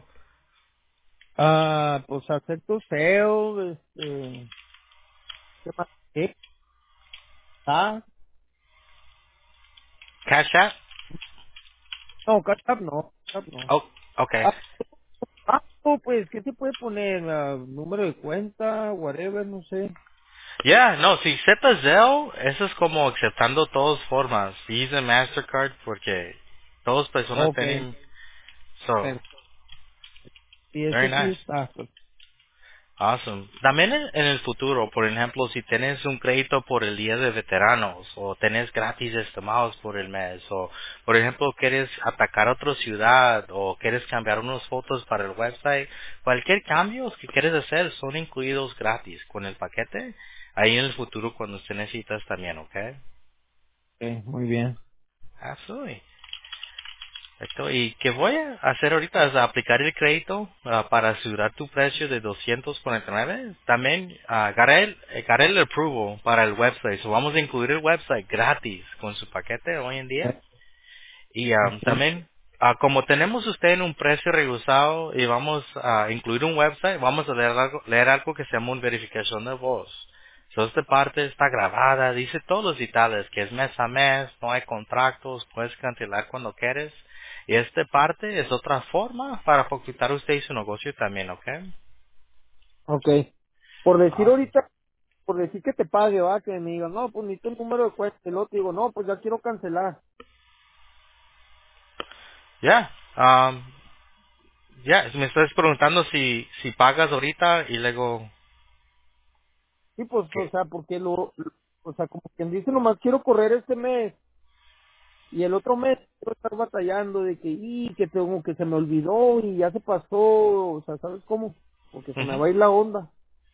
Pues acepto SEO, ¿qué más? ¿Qué? Cash App? No, WhatsApp no, WhatsApp no. Oh, okay. Ah, pues, ¿qué se puede poner? Número de cuenta, whatever, no sé. Yeah, no, si aceptas Zelle, eso es como aceptando todas formas. Visa, Mastercard, porque todas personas Ok, tienen... So, pero sí, very ese sí nice. está. Pues. Awesome. También en el futuro, por ejemplo, si tienes un crédito por el Día de Veteranos o tenés gratis estimados por el mes o, por ejemplo, quieres atacar otra ciudad o quieres cambiar unas fotos para el website, cualquier cambio que quieres hacer son incluidos gratis con el paquete ahí en el futuro cuando usted necesitas también, ¿ok? Ok, muy bien. Absolutely. Perfecto. Y que voy a hacer ahorita es aplicar el crédito para asegurar tu precio de 249. También agarré el approval para el website. So vamos a incluir el website gratis con su paquete hoy en día. Y Ok, también, como tenemos usted en un precio reducido y vamos a incluir un website, vamos a leer algo que se llama una verificación de voz. So, esta parte está grabada, dice todos los detalles, que es mes a mes, no hay contratos, puedes cancelar cuando quieres. Y esta parte es otra forma para fomentar usted y su negocio también, ¿ok? ok. Por decir Awesome. ahorita, por decir que te pague, va, que me digan, no, pues necesito el número de cuenta, el otro digo, no, pues ya quiero cancelar. Ya, ya, me estás preguntando si pagas ahorita y luego, Sí, pues, o ¿qué? sea, porque o sea, como quien dice, nomás quiero correr este mes y el otro mes quiero estar batallando de que, que tengo, que se me olvidó y ya se pasó, o sea, ¿sabes cómo? Porque se me Ujú. va a ir la onda.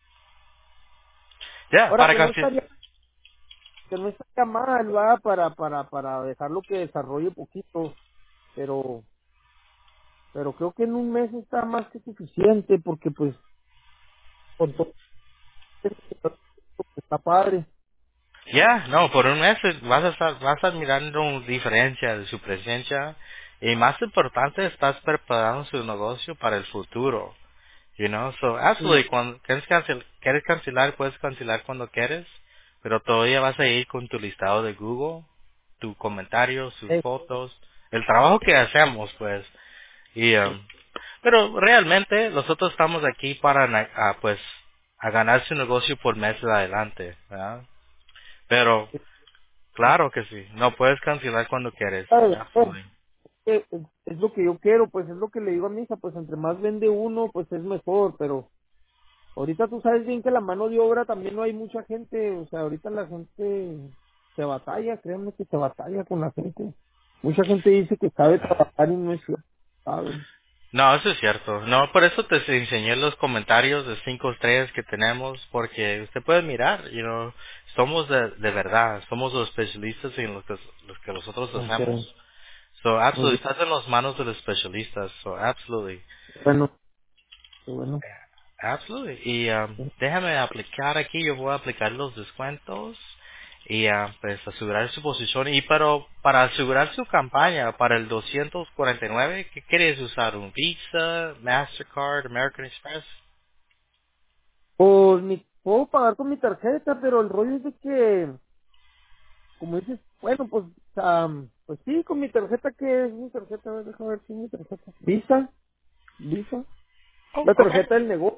Ya, Ahora para que no estaría mal, va, para dejarlo que desarrolle poquito, pero, pero creo que en un mes está más que suficiente porque pues, con todo esto está padre. Ya, no, por un mes vas a estar mirando una diferencia de su presencia y más importante, estás preparando su negocio para el futuro, you know, so Sí, absolutely, cuando quieres cancelar, puedes cancelar cuando quieres, pero todavía vas a ir con tu listado de Google, tu comentario, sus eh, fotos, el trabajo que hacemos, pues, y, pero realmente nosotros estamos aquí para, pues, a ganar su negocio por meses adelante, ¿verdad? Pero claro que sí. No puedes cancelar cuando quieres. claro, Absolutely. es lo que yo quiero, pues es lo que le digo a mi hija, pues entre más vende uno, pues es mejor, pero ahorita tú sabes bien que la mano de obra también no hay mucha gente, o sea, ahorita la gente se batalla, créanme que se batalla con la gente. Mucha gente dice que sabe trabajar y no es cierto, ¿saben? No, eso es cierto. No, por eso te enseñé los comentarios de 5 estrellas que tenemos, porque usted puede mirar, somos de verdad, somos los especialistas en los que nosotros Okay. hacemos. So, Muy absolutely, bien, estás en las manos de los especialistas. So, absolutely. bueno, qué bueno. Absolutely. Y déjame aplicar aquí, yo voy a aplicar los descuentos y pues asegurar su posición. Y pero para asegurar su campaña para el 249, ¿qué quieres usar? ¿Un Visa, Mastercard, American Express? Pues puedo pagar con mi tarjeta, pero el rollo es de que, como dices, bueno, pues, pues sí, con mi tarjeta, que es mi tarjeta? A ver, déjame ver si es mi tarjeta. Visa, Oh, la okay. tarjeta del negocio.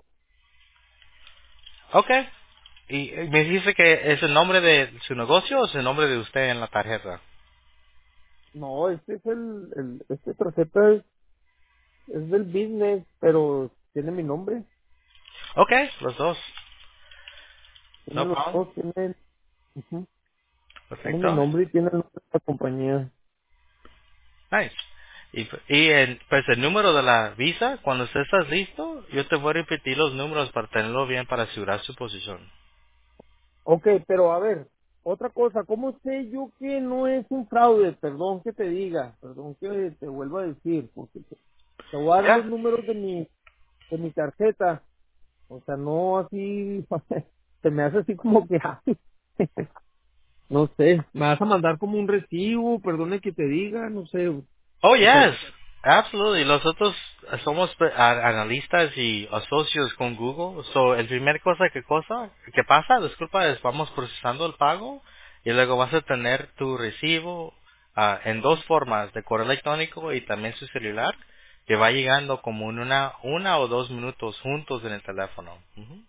Okay. Y me dice que es el nombre de su negocio o es el nombre de usted en la tarjeta. No, este es este tarjeta es del business, pero tiene mi nombre, Okay, los dos. tiene No los problem. dos, ujú, tiene mi Perfecto. nombre y tiene el nombre de la compañía. Nice. Pues el número de la visa, cuando usted estás listo, yo te voy a repetir los números para tenerlo bien para asegurar su posición. Ok, pero a ver, otra cosa, ¿cómo sé yo que no es un fraude? Perdón que te diga, perdón que te vuelva a decir, porque te voy a dar los Ya. números de mi tarjeta, o sea, no así, se me hace así como que, ay, no sé, me vas a mandar como un recibo, perdone que te diga, no sé, Oh, o sea, yes. Absolutely. Nosotros somos analistas y socios con Google. So, el primer que pasa, disculpa, es vamos procesando el pago y luego vas a tener tu recibo en dos formas, de correo electrónico y también su celular, que va llegando como en una o 2 minutos juntos en el teléfono. Ujú.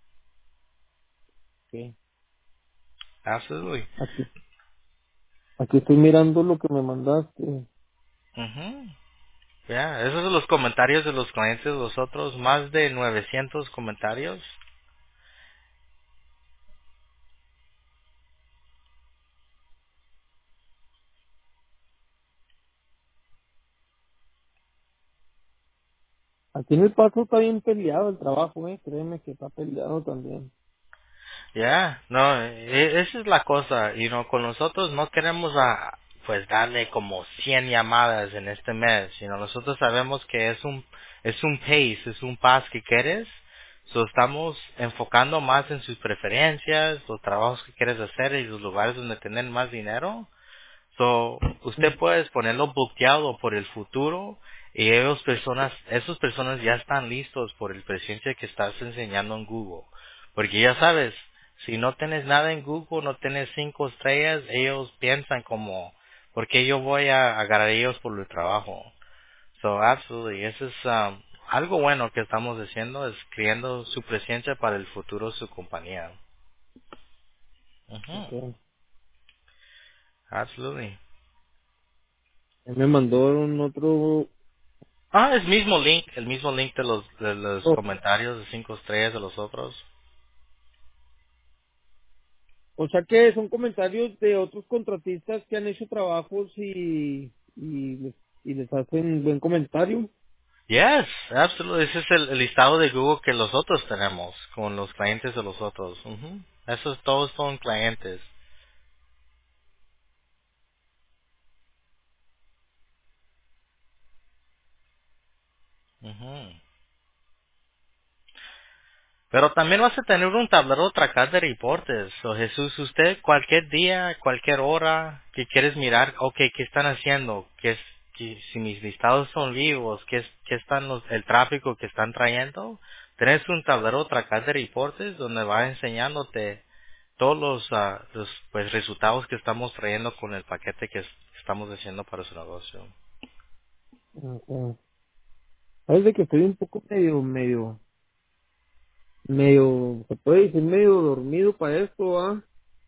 ¿qué? Absolutely. Aquí, aquí estoy mirando lo que me mandaste. Ujú. Ya, esos son los comentarios de los clientes de nosotros, más de 900 comentarios. Aquí en el paso está bien peleado el trabajo, créeme que está peleado también. Ya, no, esa es la cosa, con nosotros no queremos pues darle como 100 llamadas en este mes, nosotros sabemos que es un pace, es un pass que quieres, estamos enfocando más en sus preferencias, los trabajos que quieres hacer y los lugares donde tener más dinero. Usted puede ponerlo bloqueado por el futuro y esas personas ya están listos por el presencia que estás enseñando en Google. Porque ya sabes, si no tienes nada en Google, no tienes 5 estrellas, ellos piensan como, ¿por qué yo voy a agarrar a ellos por el trabajo? Absolutely, eso es algo bueno que estamos haciendo, es creando su presencia para el futuro de su compañía. Ujú. Ok. Absolutely. Él me mandaron otro. El mismo link de los Oh, comentarios de 5 estrellas de los otros. o sea que son comentarios de otros contratistas que han hecho trabajos y les hacen buen comentario. Yes, absolutely. Ese es el listado de Google que los otros tenemos con los clientes de los otros. Ujú. Esos todos son clientes. Ujú. Pero también vas a tener un tablero tracal de reportes. Jesús, usted cualquier día, cualquier hora que quieres mirar, okay, ¿qué están haciendo? Si mis listados son vivos, ¿qué están el tráfico que están trayendo? Tienes un tablero tracal de reportes donde va enseñándote todos los pues, resultados que estamos trayendo con el paquete que estamos haciendo para su negocio. Ajá. Sabes de que estoy un poco medio, se puede decir medio dormido para esto, ¿ah?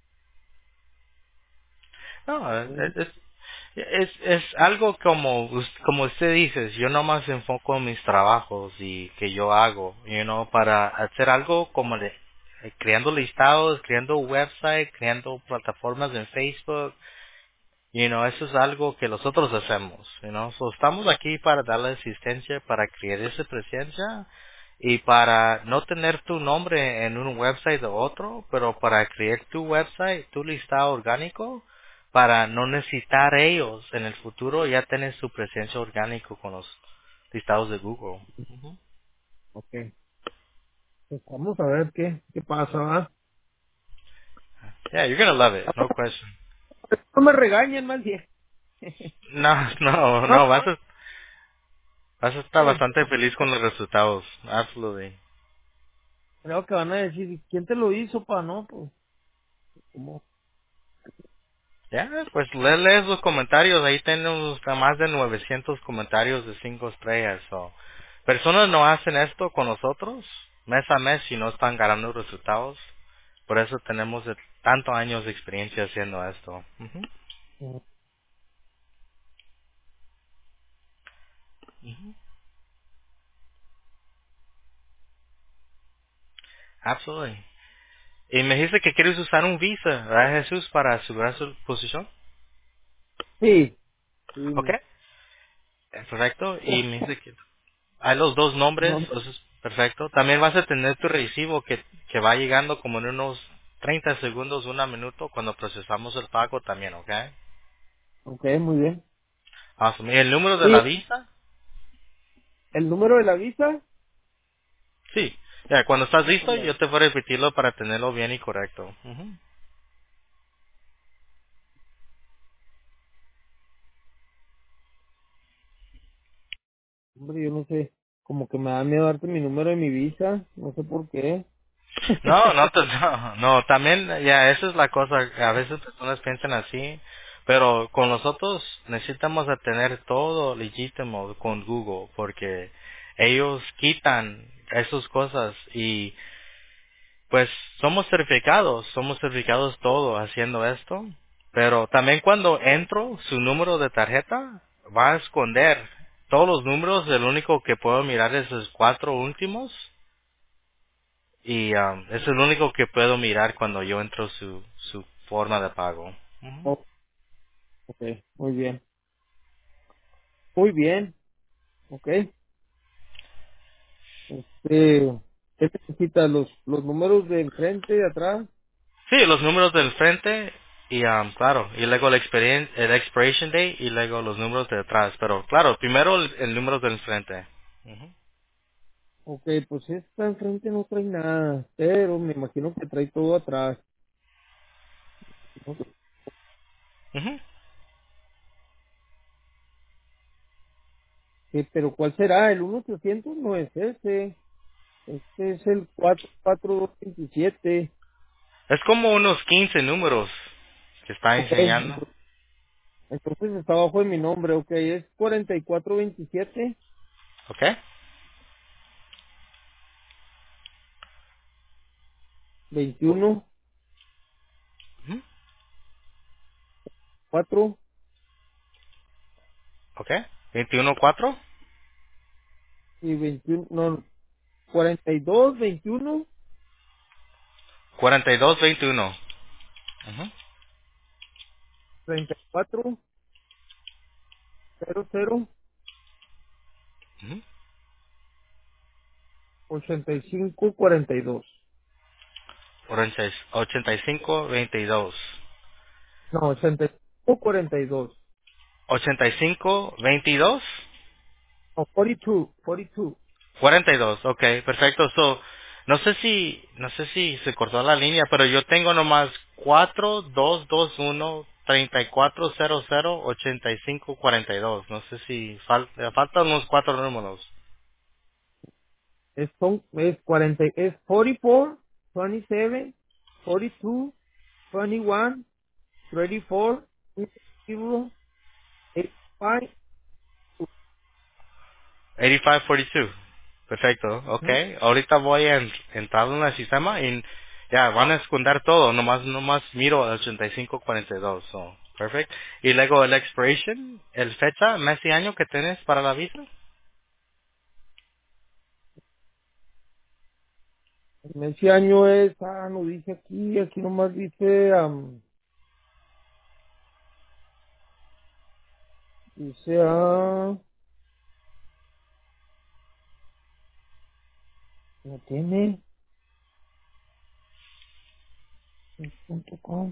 No, es algo como usted dice, yo nomás enfoco en mis trabajos y que yo hago, para hacer algo como creando listados, creando website, creando plataformas en Facebook, eso es algo que nosotros hacemos, estamos aquí para darle asistencia, para crear esa presencia y para no tener tu nombre en un website o otro, pero para crear tu website, tu listado orgánico, para no necesitar ellos en el futuro ya tener su presencia orgánico con los listados de Google. Ujú. Ok. Pues vamos a ver qué pasa, ¿ah? Yeah, you're gonna love it, no question. No me regañen, más bien. No, no, No, no, vas a estar eh, bastante feliz con los resultados, absolutely. creo que van a decir, ¿quién te lo hizo, pa? No, pues, ¿cómo? Ya, pues lees los comentarios, ahí tenemos más de 900 comentarios de 5 estrellas. Personas no hacen esto con nosotros mes a mes si no están ganando resultados. Por eso tenemos tantos años de experiencia haciendo esto. Ujú, ujú. Absolutely. Y me dijiste que quieres usar un visa, ¿verdad, Jesús, para asegurar su posición? Sí, Ok, sí. perfecto. Y Oh, me dice que hay los dos nombres, no, eso es perfecto. También vas a tener tu recibo que va llegando como en unos 30 segundos, 1 minuto cuando procesamos el pago también, ¿ok? Ok, muy bien. Awesome. ¿Y el número de Sí, la visa? el número de la visa. Sí. Ya, cuando estás listo, Ándale. yo te voy a repetirlo para tenerlo bien y correcto. Ujú. Hombre, yo no sé, como que me da miedo darte mi número de mi visa, no sé por qué. No, no, también, ya, esa es la cosa, a veces personas piensan así, pero con nosotros necesitamos de tener todo legítimo con Google, porque ellos quitan esas cosas y pues somos certificados todo haciendo esto, pero también cuando entro su número de tarjeta, va a esconder todos los números, el único que puedo mirar es los 4 últimos. Y es el único que puedo mirar cuando yo entro su forma de pago. Ujú. Oh, ok, muy bien. Muy bien, ok. ¿Qué necesitas? ¿Los números de enfrente, de atrás? Sí, los números del frente y claro, y luego el expiration date y luego los números de atrás. Pero claro, primero el número del frente. Ujú. Ok, pues esta enfrente no trae nada, pero me imagino que trae todo atrás. Ok, Ujú. pero ¿cuál será? ¿El 1800? No es ese. Este es el 44227. Es como unos 15 números que está Ok, enseñando. entonces está abajo de mi nombre, ok, es 4427 ¿Ok? 21 Ujú. 4 ¿Ok? 21-4. y 21, no, 42 21 42-21. Ujú. 34 00 Ujú. 85 42. 85-22. No, 85 42. 85-22. No, 42 42. 42, ok, perfecto. So, no sé si se cortó la línea, pero yo tengo nomás 4221-3400-8542. No sé si faltan unos 4 números. Es 40, es 44 27 42 21 34 0 85. 8542. Perfecto, ok. Ujú. Ahorita voy a entrar en el sistema y ya, van a esconder todo. Nomás miro el 8542. So, perfect. Y luego el expiration, el fecha, mes y año que tienes para la visa. Ese año es, no dice aquí nomás dice, dice, no tiene, punto com.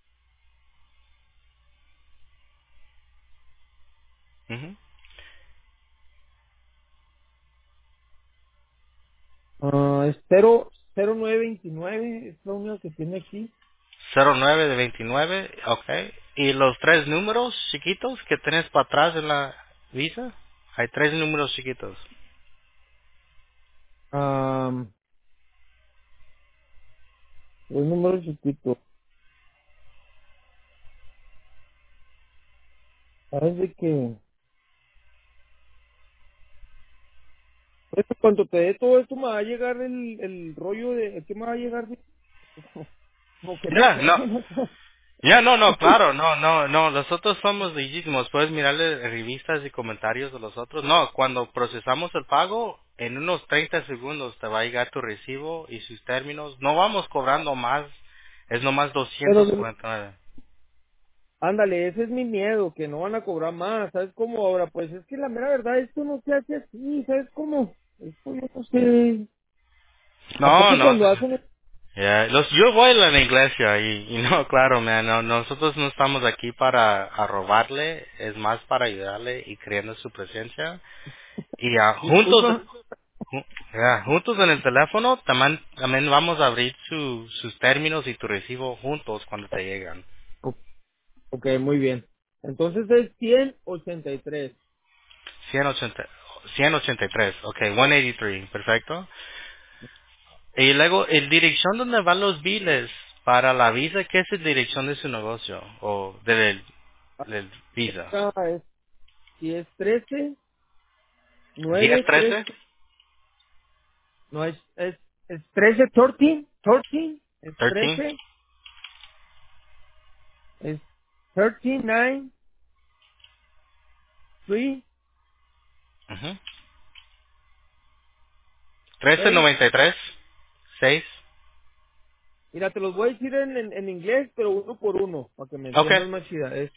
Ujú. Es 0929 es lo único que tiene aquí. 09 de 29, ok. ¿Y los 3 números chiquitos que tienes para atrás en la visa? Hay 3 números chiquitos. Um, los números chiquitos. ¿Sabes de que cuando te dé todo esto me va a llegar el rollo de, ¿qué me va a llegar? Como que no Ya, sé, no. no sé. Ya, no, claro, no, nosotros somos legítimos, puedes mirarle revistas y comentarios de los otros. No, cuando procesamos el pago, en unos 30 segundos te va a llegar tu recibo y sus términos. No vamos cobrando más, es nomás Pero 249. ándale, ese es mi miedo, que no van a cobrar más, ¿sabes cómo ahora? Pues es que la mera verdad, esto no se hace así, ¿sabes cómo? Esto yo no sé. ¿A No, poco no, cuando hacen? Yo voy a la iglesia y no, claro, man, nosotros no estamos aquí para a robarle, es más para ayudarle y creando su presencia. Y Disculpa. juntos en el teléfono también vamos a abrir sus términos y tu recibo juntos cuando te llegan. O- Ok, muy bien. Entonces es 183. 180, 183, ok, 183, perfecto. Y luego, el dirección donde van los biles para la visa, ¿qué es la dirección de su negocio? O del visa. Esta es, si es 13, 9, 13, 1013, no es 13, 13, 13, es 13. 13, es 13, 9, 3, Ujú. 6. 1393, 6. Mira, te los voy a decir en inglés, pero uno por uno, para que me Ok. entiendas más chida. Es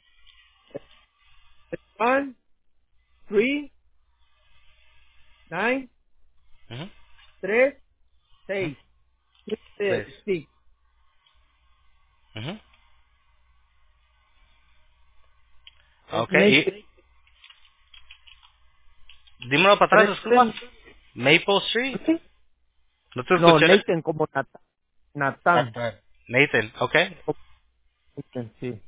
1, 3, 9, Ujú, 3, ujú, 6. 6. 6. Ujú. Es Ok, y dímelo para atrás, disculpa. Nathan. Maple Street. No te No, escuché. Nathan como Nathan. Nathan, ok. Nathan, sí.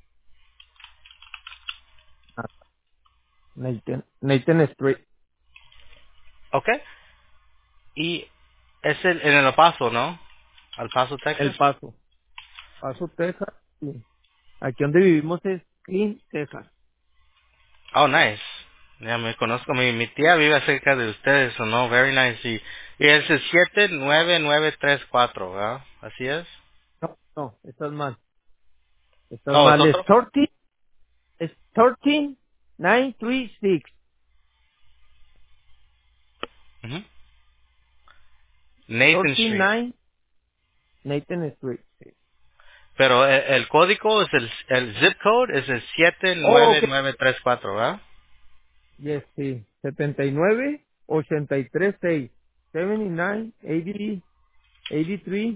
Nathan Street. Ok. Y es en El Paso, ¿no? Al Paso, El Texas. Paso. Paso, Texas. Sí. Aquí donde vivimos es Clean, Texas. Oh, nice. Ya me conozco, mi tía vive cerca de ustedes, ¿o no? Very nice. Y es el 79934, ¿verdad? ¿Así es? No, no, estás mal. Estás Oh, ¿es mal. Es otro? 13, es 13, 936. Ujú. Nathan 13, Street. 9, Nathan Street. Sí. Pero el código es el zip code es el Oh, ok. 79934, ¿verdad? Yes, sí. 79, 83, 6. 79, 80, 83,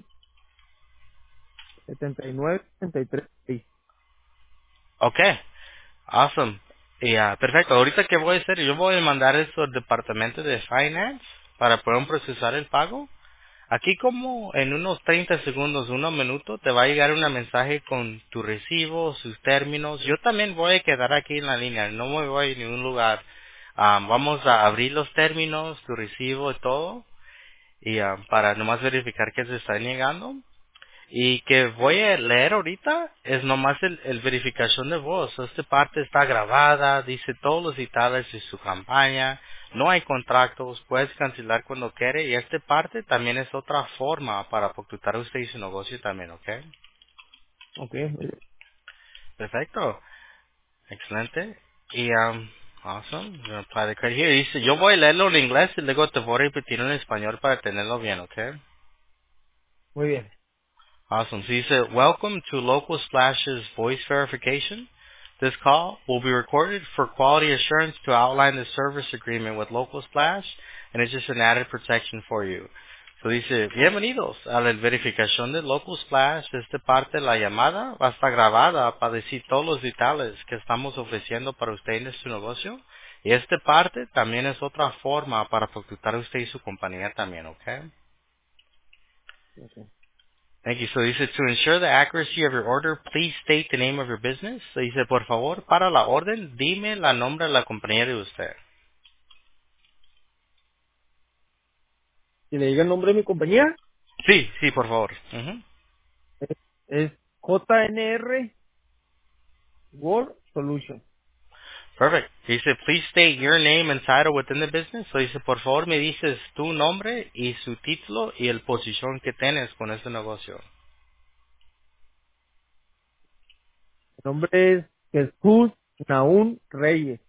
79, 83, 6. Okay. Awesome. Y perfecto. Ahorita qué voy a hacer, yo voy a mandar esto al departamento de finance para poder procesar el pago. Aquí como en unos 30 segundos, unos minutos, te va a llegar un mensaje con tu recibo, sus términos. Yo también voy a quedar aquí en la línea, no me voy a ningún lugar. Vamos a abrir los términos, tu recibo y todo, y para nomás verificar que se están llegando. Y que voy a leer ahorita es nomás el verificación de voz. Esta parte está grabada, dice todos los detalles de su campaña, no hay contratos, puedes cancelar cuando quiere y esta parte también es otra forma para ocultar usted y su negocio también, ¿ok? Ok, muy bien. Perfecto, excelente. Y, awesome, para the credit here, dice, yo voy a leerlo en inglés y luego te voy a repetir en español para tenerlo bien, ¿ok? Muy bien. Awesome. So you said, welcome to Local Splash's voice verification. This call will be recorded for quality assurance to outline the service agreement with Local Splash, and it's just an added protection for you. So dice, bienvenidos a la verificación de Local Splash. Esta parte de la llamada va a estar grabada para decir todos los detalles que estamos ofreciendo para usted en su negocio. Y esta parte también es otra forma para protectar a usted y su compañía también, ¿ok? Ok. Thank you. So dice, to ensure the accuracy of your order, please state the name of your business. So dice, por favor, para la orden, dime la nombre de la compañía de usted. Si le diga el nombre de mi compañía, Sí, sí, por favor. Ujú. es JNR World Solution. Perfect. Dice, please state your name and title within the business. So dice, por favor, me dices tu nombre y su título y el posición que tienes con este negocio. El nombre es Jesús Naún Reyes.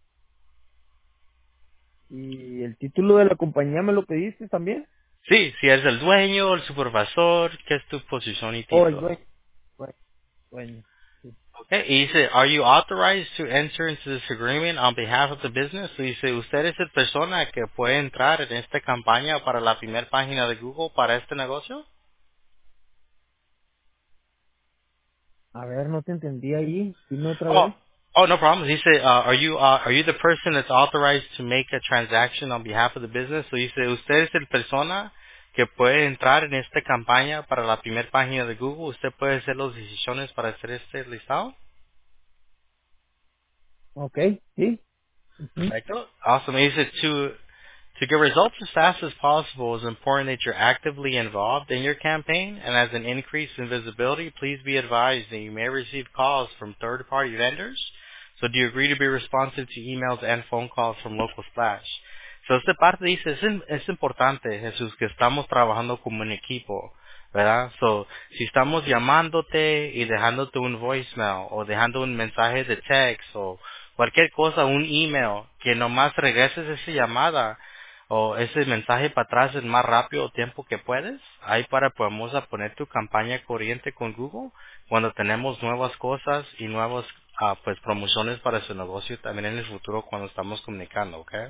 ¿Y el título de la compañía me lo pediste también? Sí, si eres el dueño, el supervisor, ¿qué es tu posición y Oh, el título? dueño. Dueño. Dueño. Sí. Okay. Y dice, are you authorized to enter into this agreement on behalf of the business? Y dice, ¿usted es la persona que puede entrar en esta campaña para la primera página de Google para este negocio? A ver, no te entendí ahí. Dime otra Oh, vez. oh, no problem. He said, are you the person that's authorized to make a transaction on behalf of the business? So dice, usted es el persona que puede entrar en esta campaña para la primera página de Google. Usted puede hacer las decisiones para hacer este listado. Ok, sí. Ujú. Perfecto. Awesome. He said, to get results as fast as possible, it's important that you're actively involved in your campaign, and as an increase in visibility, please be advised that you may receive calls from third-party vendors. So do you agree to be responsive to emails and phone calls from Local Splash? So esta parte dice, es importante, Jesús, que estamos trabajando como un equipo, ¿verdad? So, si estamos llamándote y dejándote un voicemail o dejando un mensaje de text o cualquier cosa, un email, que nomás regreses esa llamada o ese mensaje para atrás el más rápido tiempo que puedes, ahí para podemos a poner tu campaña corriente con Google cuando tenemos nuevas cosas y nuevas pues promociones para su negocio también en el futuro cuando estamos comunicando, ¿ok?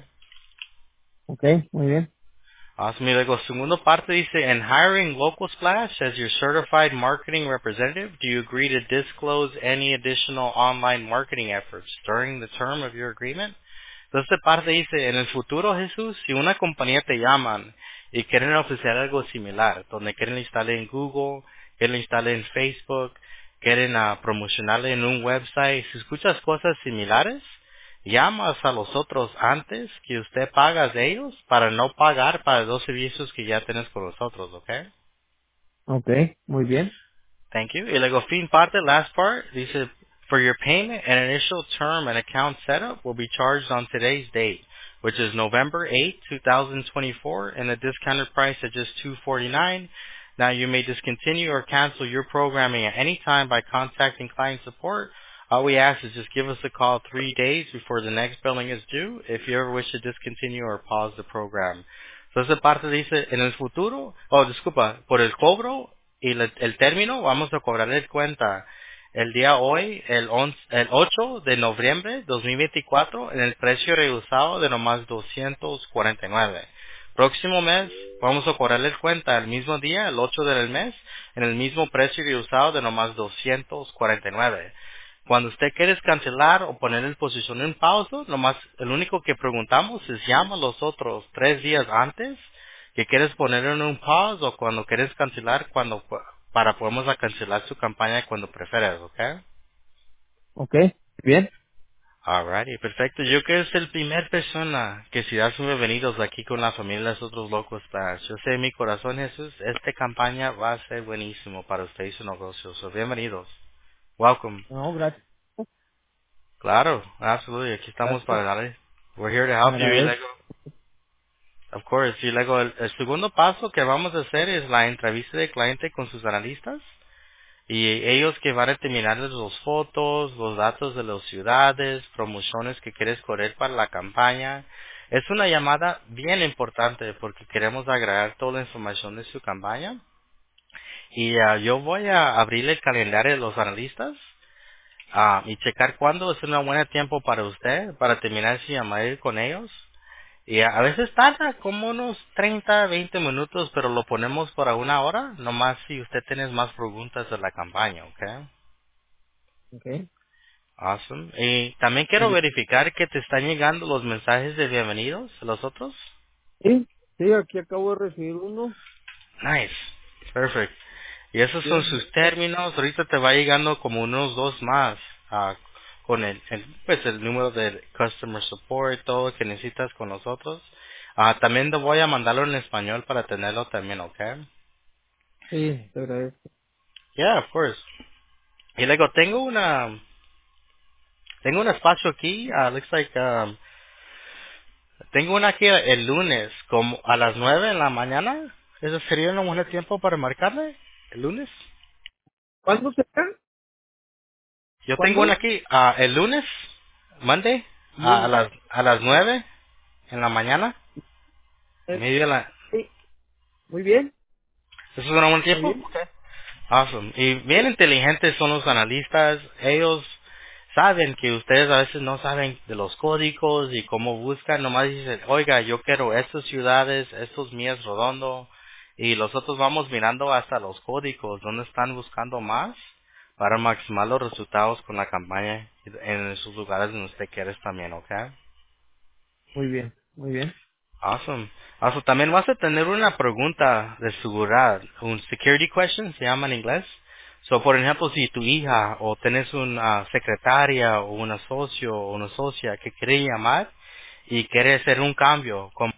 Ok, muy bien. Awesome. Y luego, segundo parte dice, in hiring Local Splash as your certified marketing representative, do you agree to disclose any additional online marketing efforts during the term of your agreement? Entonces, esta parte dice, en el futuro, Jesús, si una compañía te llaman y quieren ofrecer algo similar, donde quieren instalar en Google, quieren instalar en Facebook, quieren promocionarle en un website, si escuchas cosas similares, llamas a los otros antes que usted paga de ellos para no pagar para los servicios que ya tienes con nosotros, ¿ok? Ok, muy bien. Thank you. Y luego fin parte, last part, dice, for your payment, an initial term and account setup will be charged on today's date, which is November 8th, 2024, and a discounted price at just $249. Now you may discontinue or cancel your programming at any time by contacting client support. All we ask is just give us a call 3 days before the next billing is due if you ever wish to discontinue or pause the program. Entonces parte dice, en el futuro, disculpa, por el cobro y el término, vamos a cobrarle cuenta el día hoy, el 8 de noviembre 2024, en el precio reusado de nomás 249. Próximo mes, vamos a cobrarle cuenta el mismo día, el 8 del mes, en el mismo precio reusado de nomás 249. Cuando usted quiere cancelar o poner en posición en pausa, nomás el único que preguntamos es llama a los otros 3 días antes que quieres poner en un pause o cuando quieres cancelar para podemos a cancelar su campaña cuando prefieras, ¿ok? Ok, bien. Alrighty, perfecto. Yo que es el primer persona que si das bienvenidos aquí con la familia de los otros locos para yo sé en mi corazón Jesús, esta campaña va a ser buenísimo para usted y su negocio. So, bienvenidos. Welcome. No, gracias. Claro, absolutely. Aquí estamos Gracias. para darle. We're here to help you. Y Agradezco. luego, of course, y luego el segundo paso que vamos a hacer es la entrevista de cliente con sus analistas. Y ellos que van a terminarles los fotos, los datos de las ciudades, promociones que quieres correr para la campaña. Es una llamada bien importante porque queremos agregar toda la información de su campaña. Y yo voy a abrir el calendario de los analistas y checar cuándo es un buen tiempo para usted para terminar su llamada con ellos. Y a veces tarda como unos 30, 20 minutos, pero lo ponemos para 1 hora, nomás si usted tiene más preguntas de la campaña, ¿ok? Ok, Awesome. Y también muy quiero bien. verificar que te están llegando los mensajes de bienvenidos, los otros. Sí, sí, aquí acabo de recibir uno. Nice. Perfect. Y esos son Bien. sus términos. Ahorita te va llegando como unos dos más con pues el número de customer support, todo lo que necesitas con nosotros. También te voy a mandarlo en español para tenerlo también, ¿ok? Sí, te agradezco. Yeah, of course. Y luego tengo un espacio aquí. Looks like tengo una aquí el lunes, como a las 9 de la mañana. ¿Eso sería un buen tiempo para marcarle? ¿El lunes? ¿Cuándo será? Yo tengo una ¿Cuándo? aquí, el lunes, Monday, Lunes. a las 9 en la mañana. Media de la... Sí, muy bien, ¿Eso es un buen está tiempo? bien. Okay. Awesome. Y bien Sí, inteligentes son los analistas. Ellos saben que ustedes a veces no saben de los códigos y cómo buscan. Nomás dicen, oiga, yo quiero estas ciudades, estos mías redondo. Y nosotros vamos mirando hasta los códigos, donde están buscando más, para maximizar los resultados con la campaña en esos lugares donde usted quiere también, ¿ok? Muy bien, muy bien. Awesome. Awesome. También vas a tener una pregunta de seguridad, un security question, se llama en inglés. So, por ejemplo, si tu hija o tienes una secretaria o una socio o una socia que quiere llamar y quiere hacer un cambio,